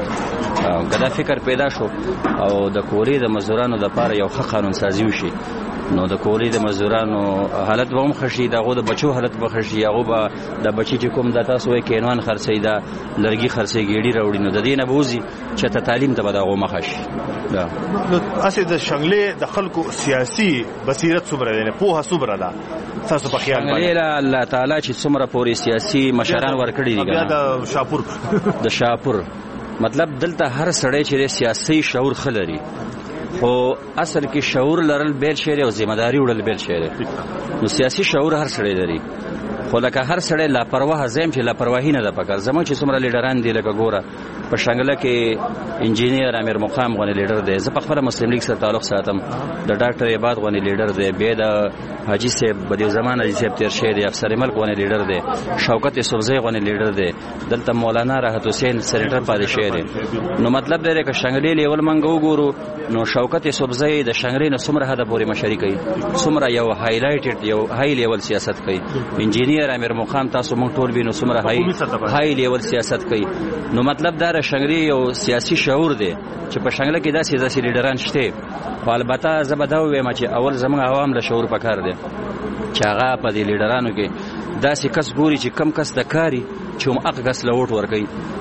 [SPEAKER 17] کدا فکر پیدا شو او د کولې د مزدورانو لپاره یو ښه قانون سازي وشي نو د کولې د مزدورانو حالت به هم خشي، دغه د بچو حالت به خشي، هغه به د بچی چې کوم د تاسو وې کینوان خرڅي دا لرګي خرڅي ګيړي راوړي نو د دې نه بوزي چې ته تعلیم ته به دغه مخش دا
[SPEAKER 4] نو اسې د شنګلې د خلکو سیاسي بصیرت څومره ده نه پوهه څومره ده تاسو په خیال باندې
[SPEAKER 17] الله تعالی چې څومره پوری سیاسي مشران ورکړي دي
[SPEAKER 4] بیا د شاپور
[SPEAKER 17] د شاپور مطلب دلته هر سړی چې سیاسي شعور خلري خو اصل کې شعور لرل بیل شعر او ذمہ داری وړل بیل شعر نو سیاسي شعور هر سړی لري خو لکه هر سړی لاپرواه زم چې لاپرواهی نه ده پکار زمو چې څومره لیډران دي لکه ګوره په شنګله کې انجینیر امیر مقام غونې لیډر دی، زه په خپل مسلم لیگ سره تعلق ساتم، د ډاکټر عباد غونې لیډر دی، به د حاجی صاحب بدیو زمان حاجی صاحب تیر شه دی، افسر ملک غونې لیډر دی، شوکت یوسفزئی غونې لیډر دی، دلته مولانا راحت حسین سېنیټر پاتې شه دی. نو مطلب دی چې شنګلې لیول منګو ګورو نو شوکت یوسفزئی د شنګلې نو څومره هدا پورې مشاري کوي، څومره یو هایلایټډ یو های لیول سیاست کوي، انجینیر امیر مقام تاسو مونږ ټول وینو څومره های لیول سیاست کوي. نو مطلب دا شنګلې یو سیاسي شعور دی چې په شنګله کې داسې لیډران شته، خو البته زه به دا وایم چې اول زموږ عوام له شعور پکار دی چې هغه په دې لیډرانو کې داسې کس ګوري چې کم کس د کاری چې هم اق کس له ووټ ورکوي.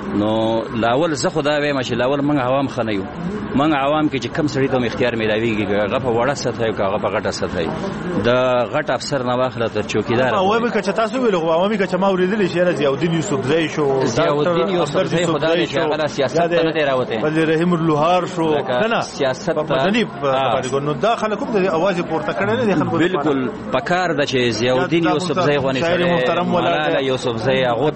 [SPEAKER 17] نو لاول زه خو دا وایم چې لاول موږ عوام ښه نه یو، موږ عوام کې چې کم سړي ته اختیار میلاویږي هغه په وړه سطحه او هغه په غټه سطحه د غټ افسر نه واخله تر چوکیدار
[SPEAKER 4] عوامي که تاسو ویلو عوامي که ما اوریدل شي ضیاءالدین یوسفزئی شو،
[SPEAKER 17] ضیاءالدین یوسفزئی خدای چې هغه سیاست نه دی راوته،
[SPEAKER 4] بل رحیم اللوهار شو
[SPEAKER 17] نه سیاست
[SPEAKER 4] مدني په نو دا خلک کوم د اواز پورته کړل دي خلکو
[SPEAKER 17] بالکل پکار د چې ضیاءالدین یوسفزئی غونې
[SPEAKER 4] شاعر محترم مولانا
[SPEAKER 17] یوسفزئی هغه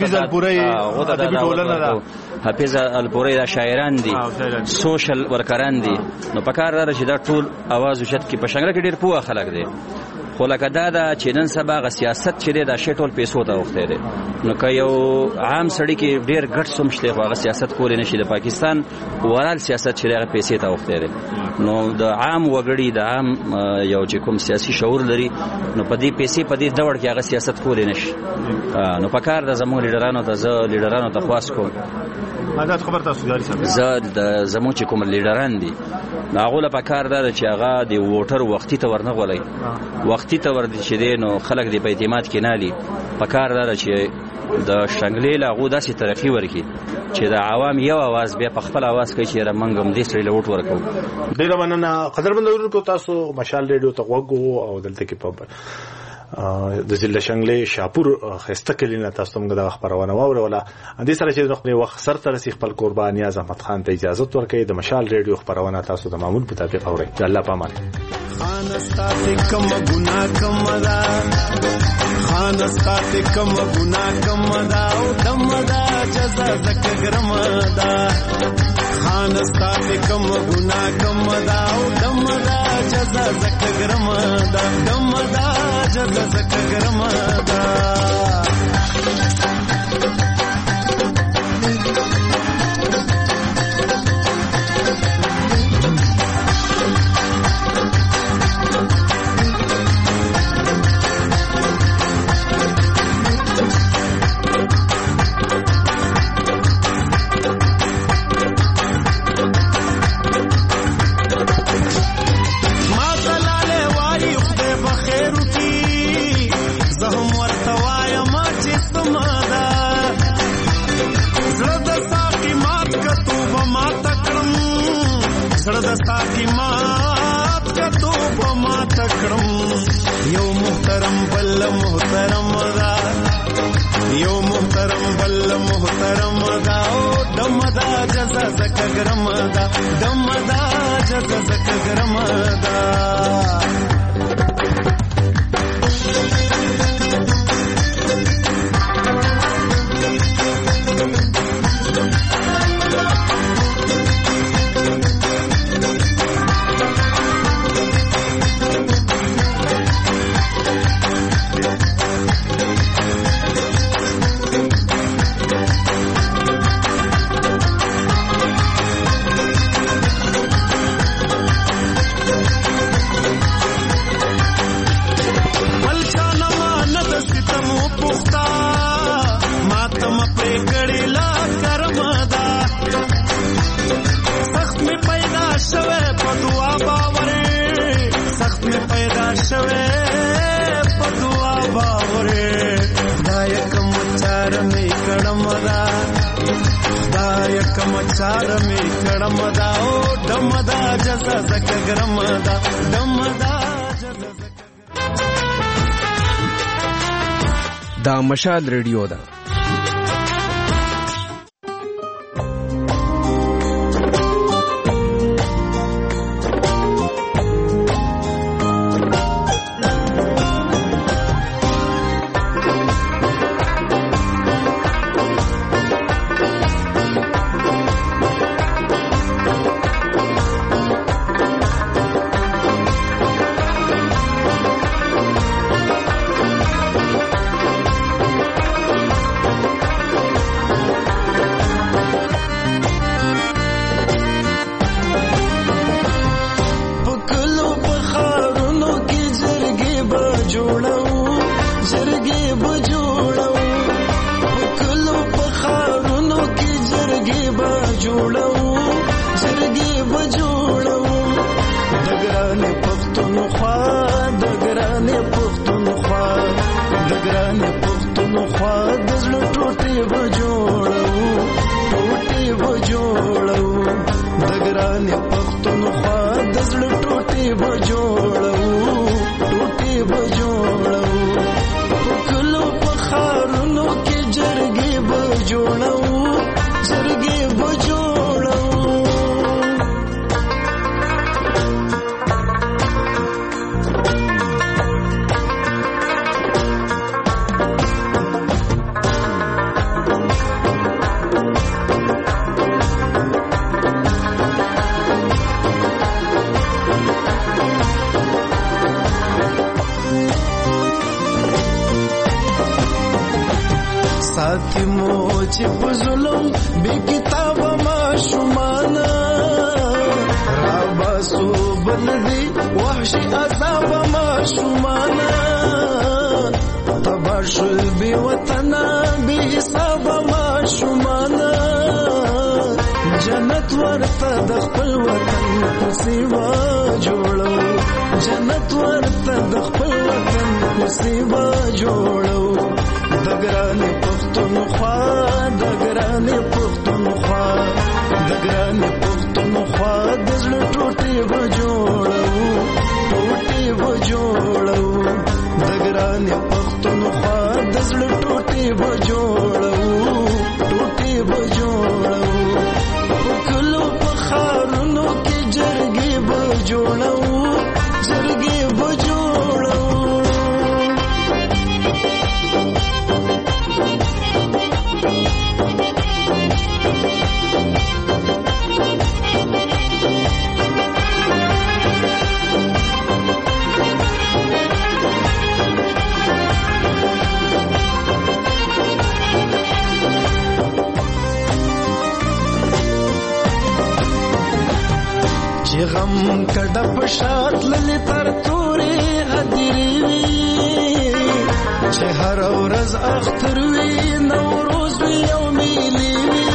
[SPEAKER 17] ته حافظ الپوري دا شاعران دي سوشل ورکران دي، نو پکار دا چې دا ټول आवाज وشت کې په شنګره کې ډیر پوهه خلک دي، خو لکه دا چې نن سبا غ سیاست چې دا شټول پیسو ته وخته دي، نو که یو عام سړی کې ډیر ګټ سمشته خو هغه سیاست کول نه شي، د پاکستان ورال سیاست چې هغه پیسې ته وخته دي، نو د عام وګړي د عام یو چې کوم سیاسي شعور لري نو په دې پیسې په دې دوړ کې هغه سیاست کول نه شي. نو پکار د زموږ لیډرانو ته خواست کوم
[SPEAKER 4] حضرت خبر تاسو جاری سره
[SPEAKER 17] زاد د زمو چې کوم لیډران دي هغه له پکار دا چې هغه د ووټر وختي ته ورنه غولای وختي ته ور دي چې دین خلک د اعتماد کې نه لي، پکار دا چې د شنګلې لا غو داسې ترقی ورکی چې د عوام یو आवाज به په خپل आवाज کوي چې رمنګم دې سره لوټ ورکو.
[SPEAKER 4] ډیر مننه قدرمن اورونکو، تاسو مشال ریډیو ته وګورئ او دلته کې په د ضلع شنګلې شاپور خسته کلینه تاسو موږ د خبرونه واوروله. اندې سره چې د وخت سر تر سي خپل قربان نیاز احمد خان ته اجازه ورکړي د مشال ریډیو خبرونه تاسو د معمول مطابق اورئ. الله پامان
[SPEAKER 10] خانستاته کم ګنا کم دا خانستاته کم ګنا کم دا او دم دا جزا زک ګرم دا خانستاته کم ګنا کم دا او دم دا جزا زک ګرم دا دم دا جزا زک ګرم دا زړه د ساقي مات کتو په ما تکړم یو محترم بل محترم دا یو محترم بل محترم دا او دم دا جزا زکه ګرم دا دم دا جزا زکه ګرم دا چار می کړم دا او دم دا جزا زکه ګرم دا دم دا جزا
[SPEAKER 18] دا مشال ریډیو دا
[SPEAKER 10] غم کډه پشات للی تر تورې هدیری وی چې هر ورځ اختر وی نوروز وی او میلی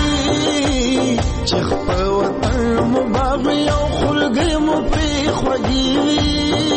[SPEAKER 10] وی چې په وطن مو باغ یو خلګي مو پری خوږی وی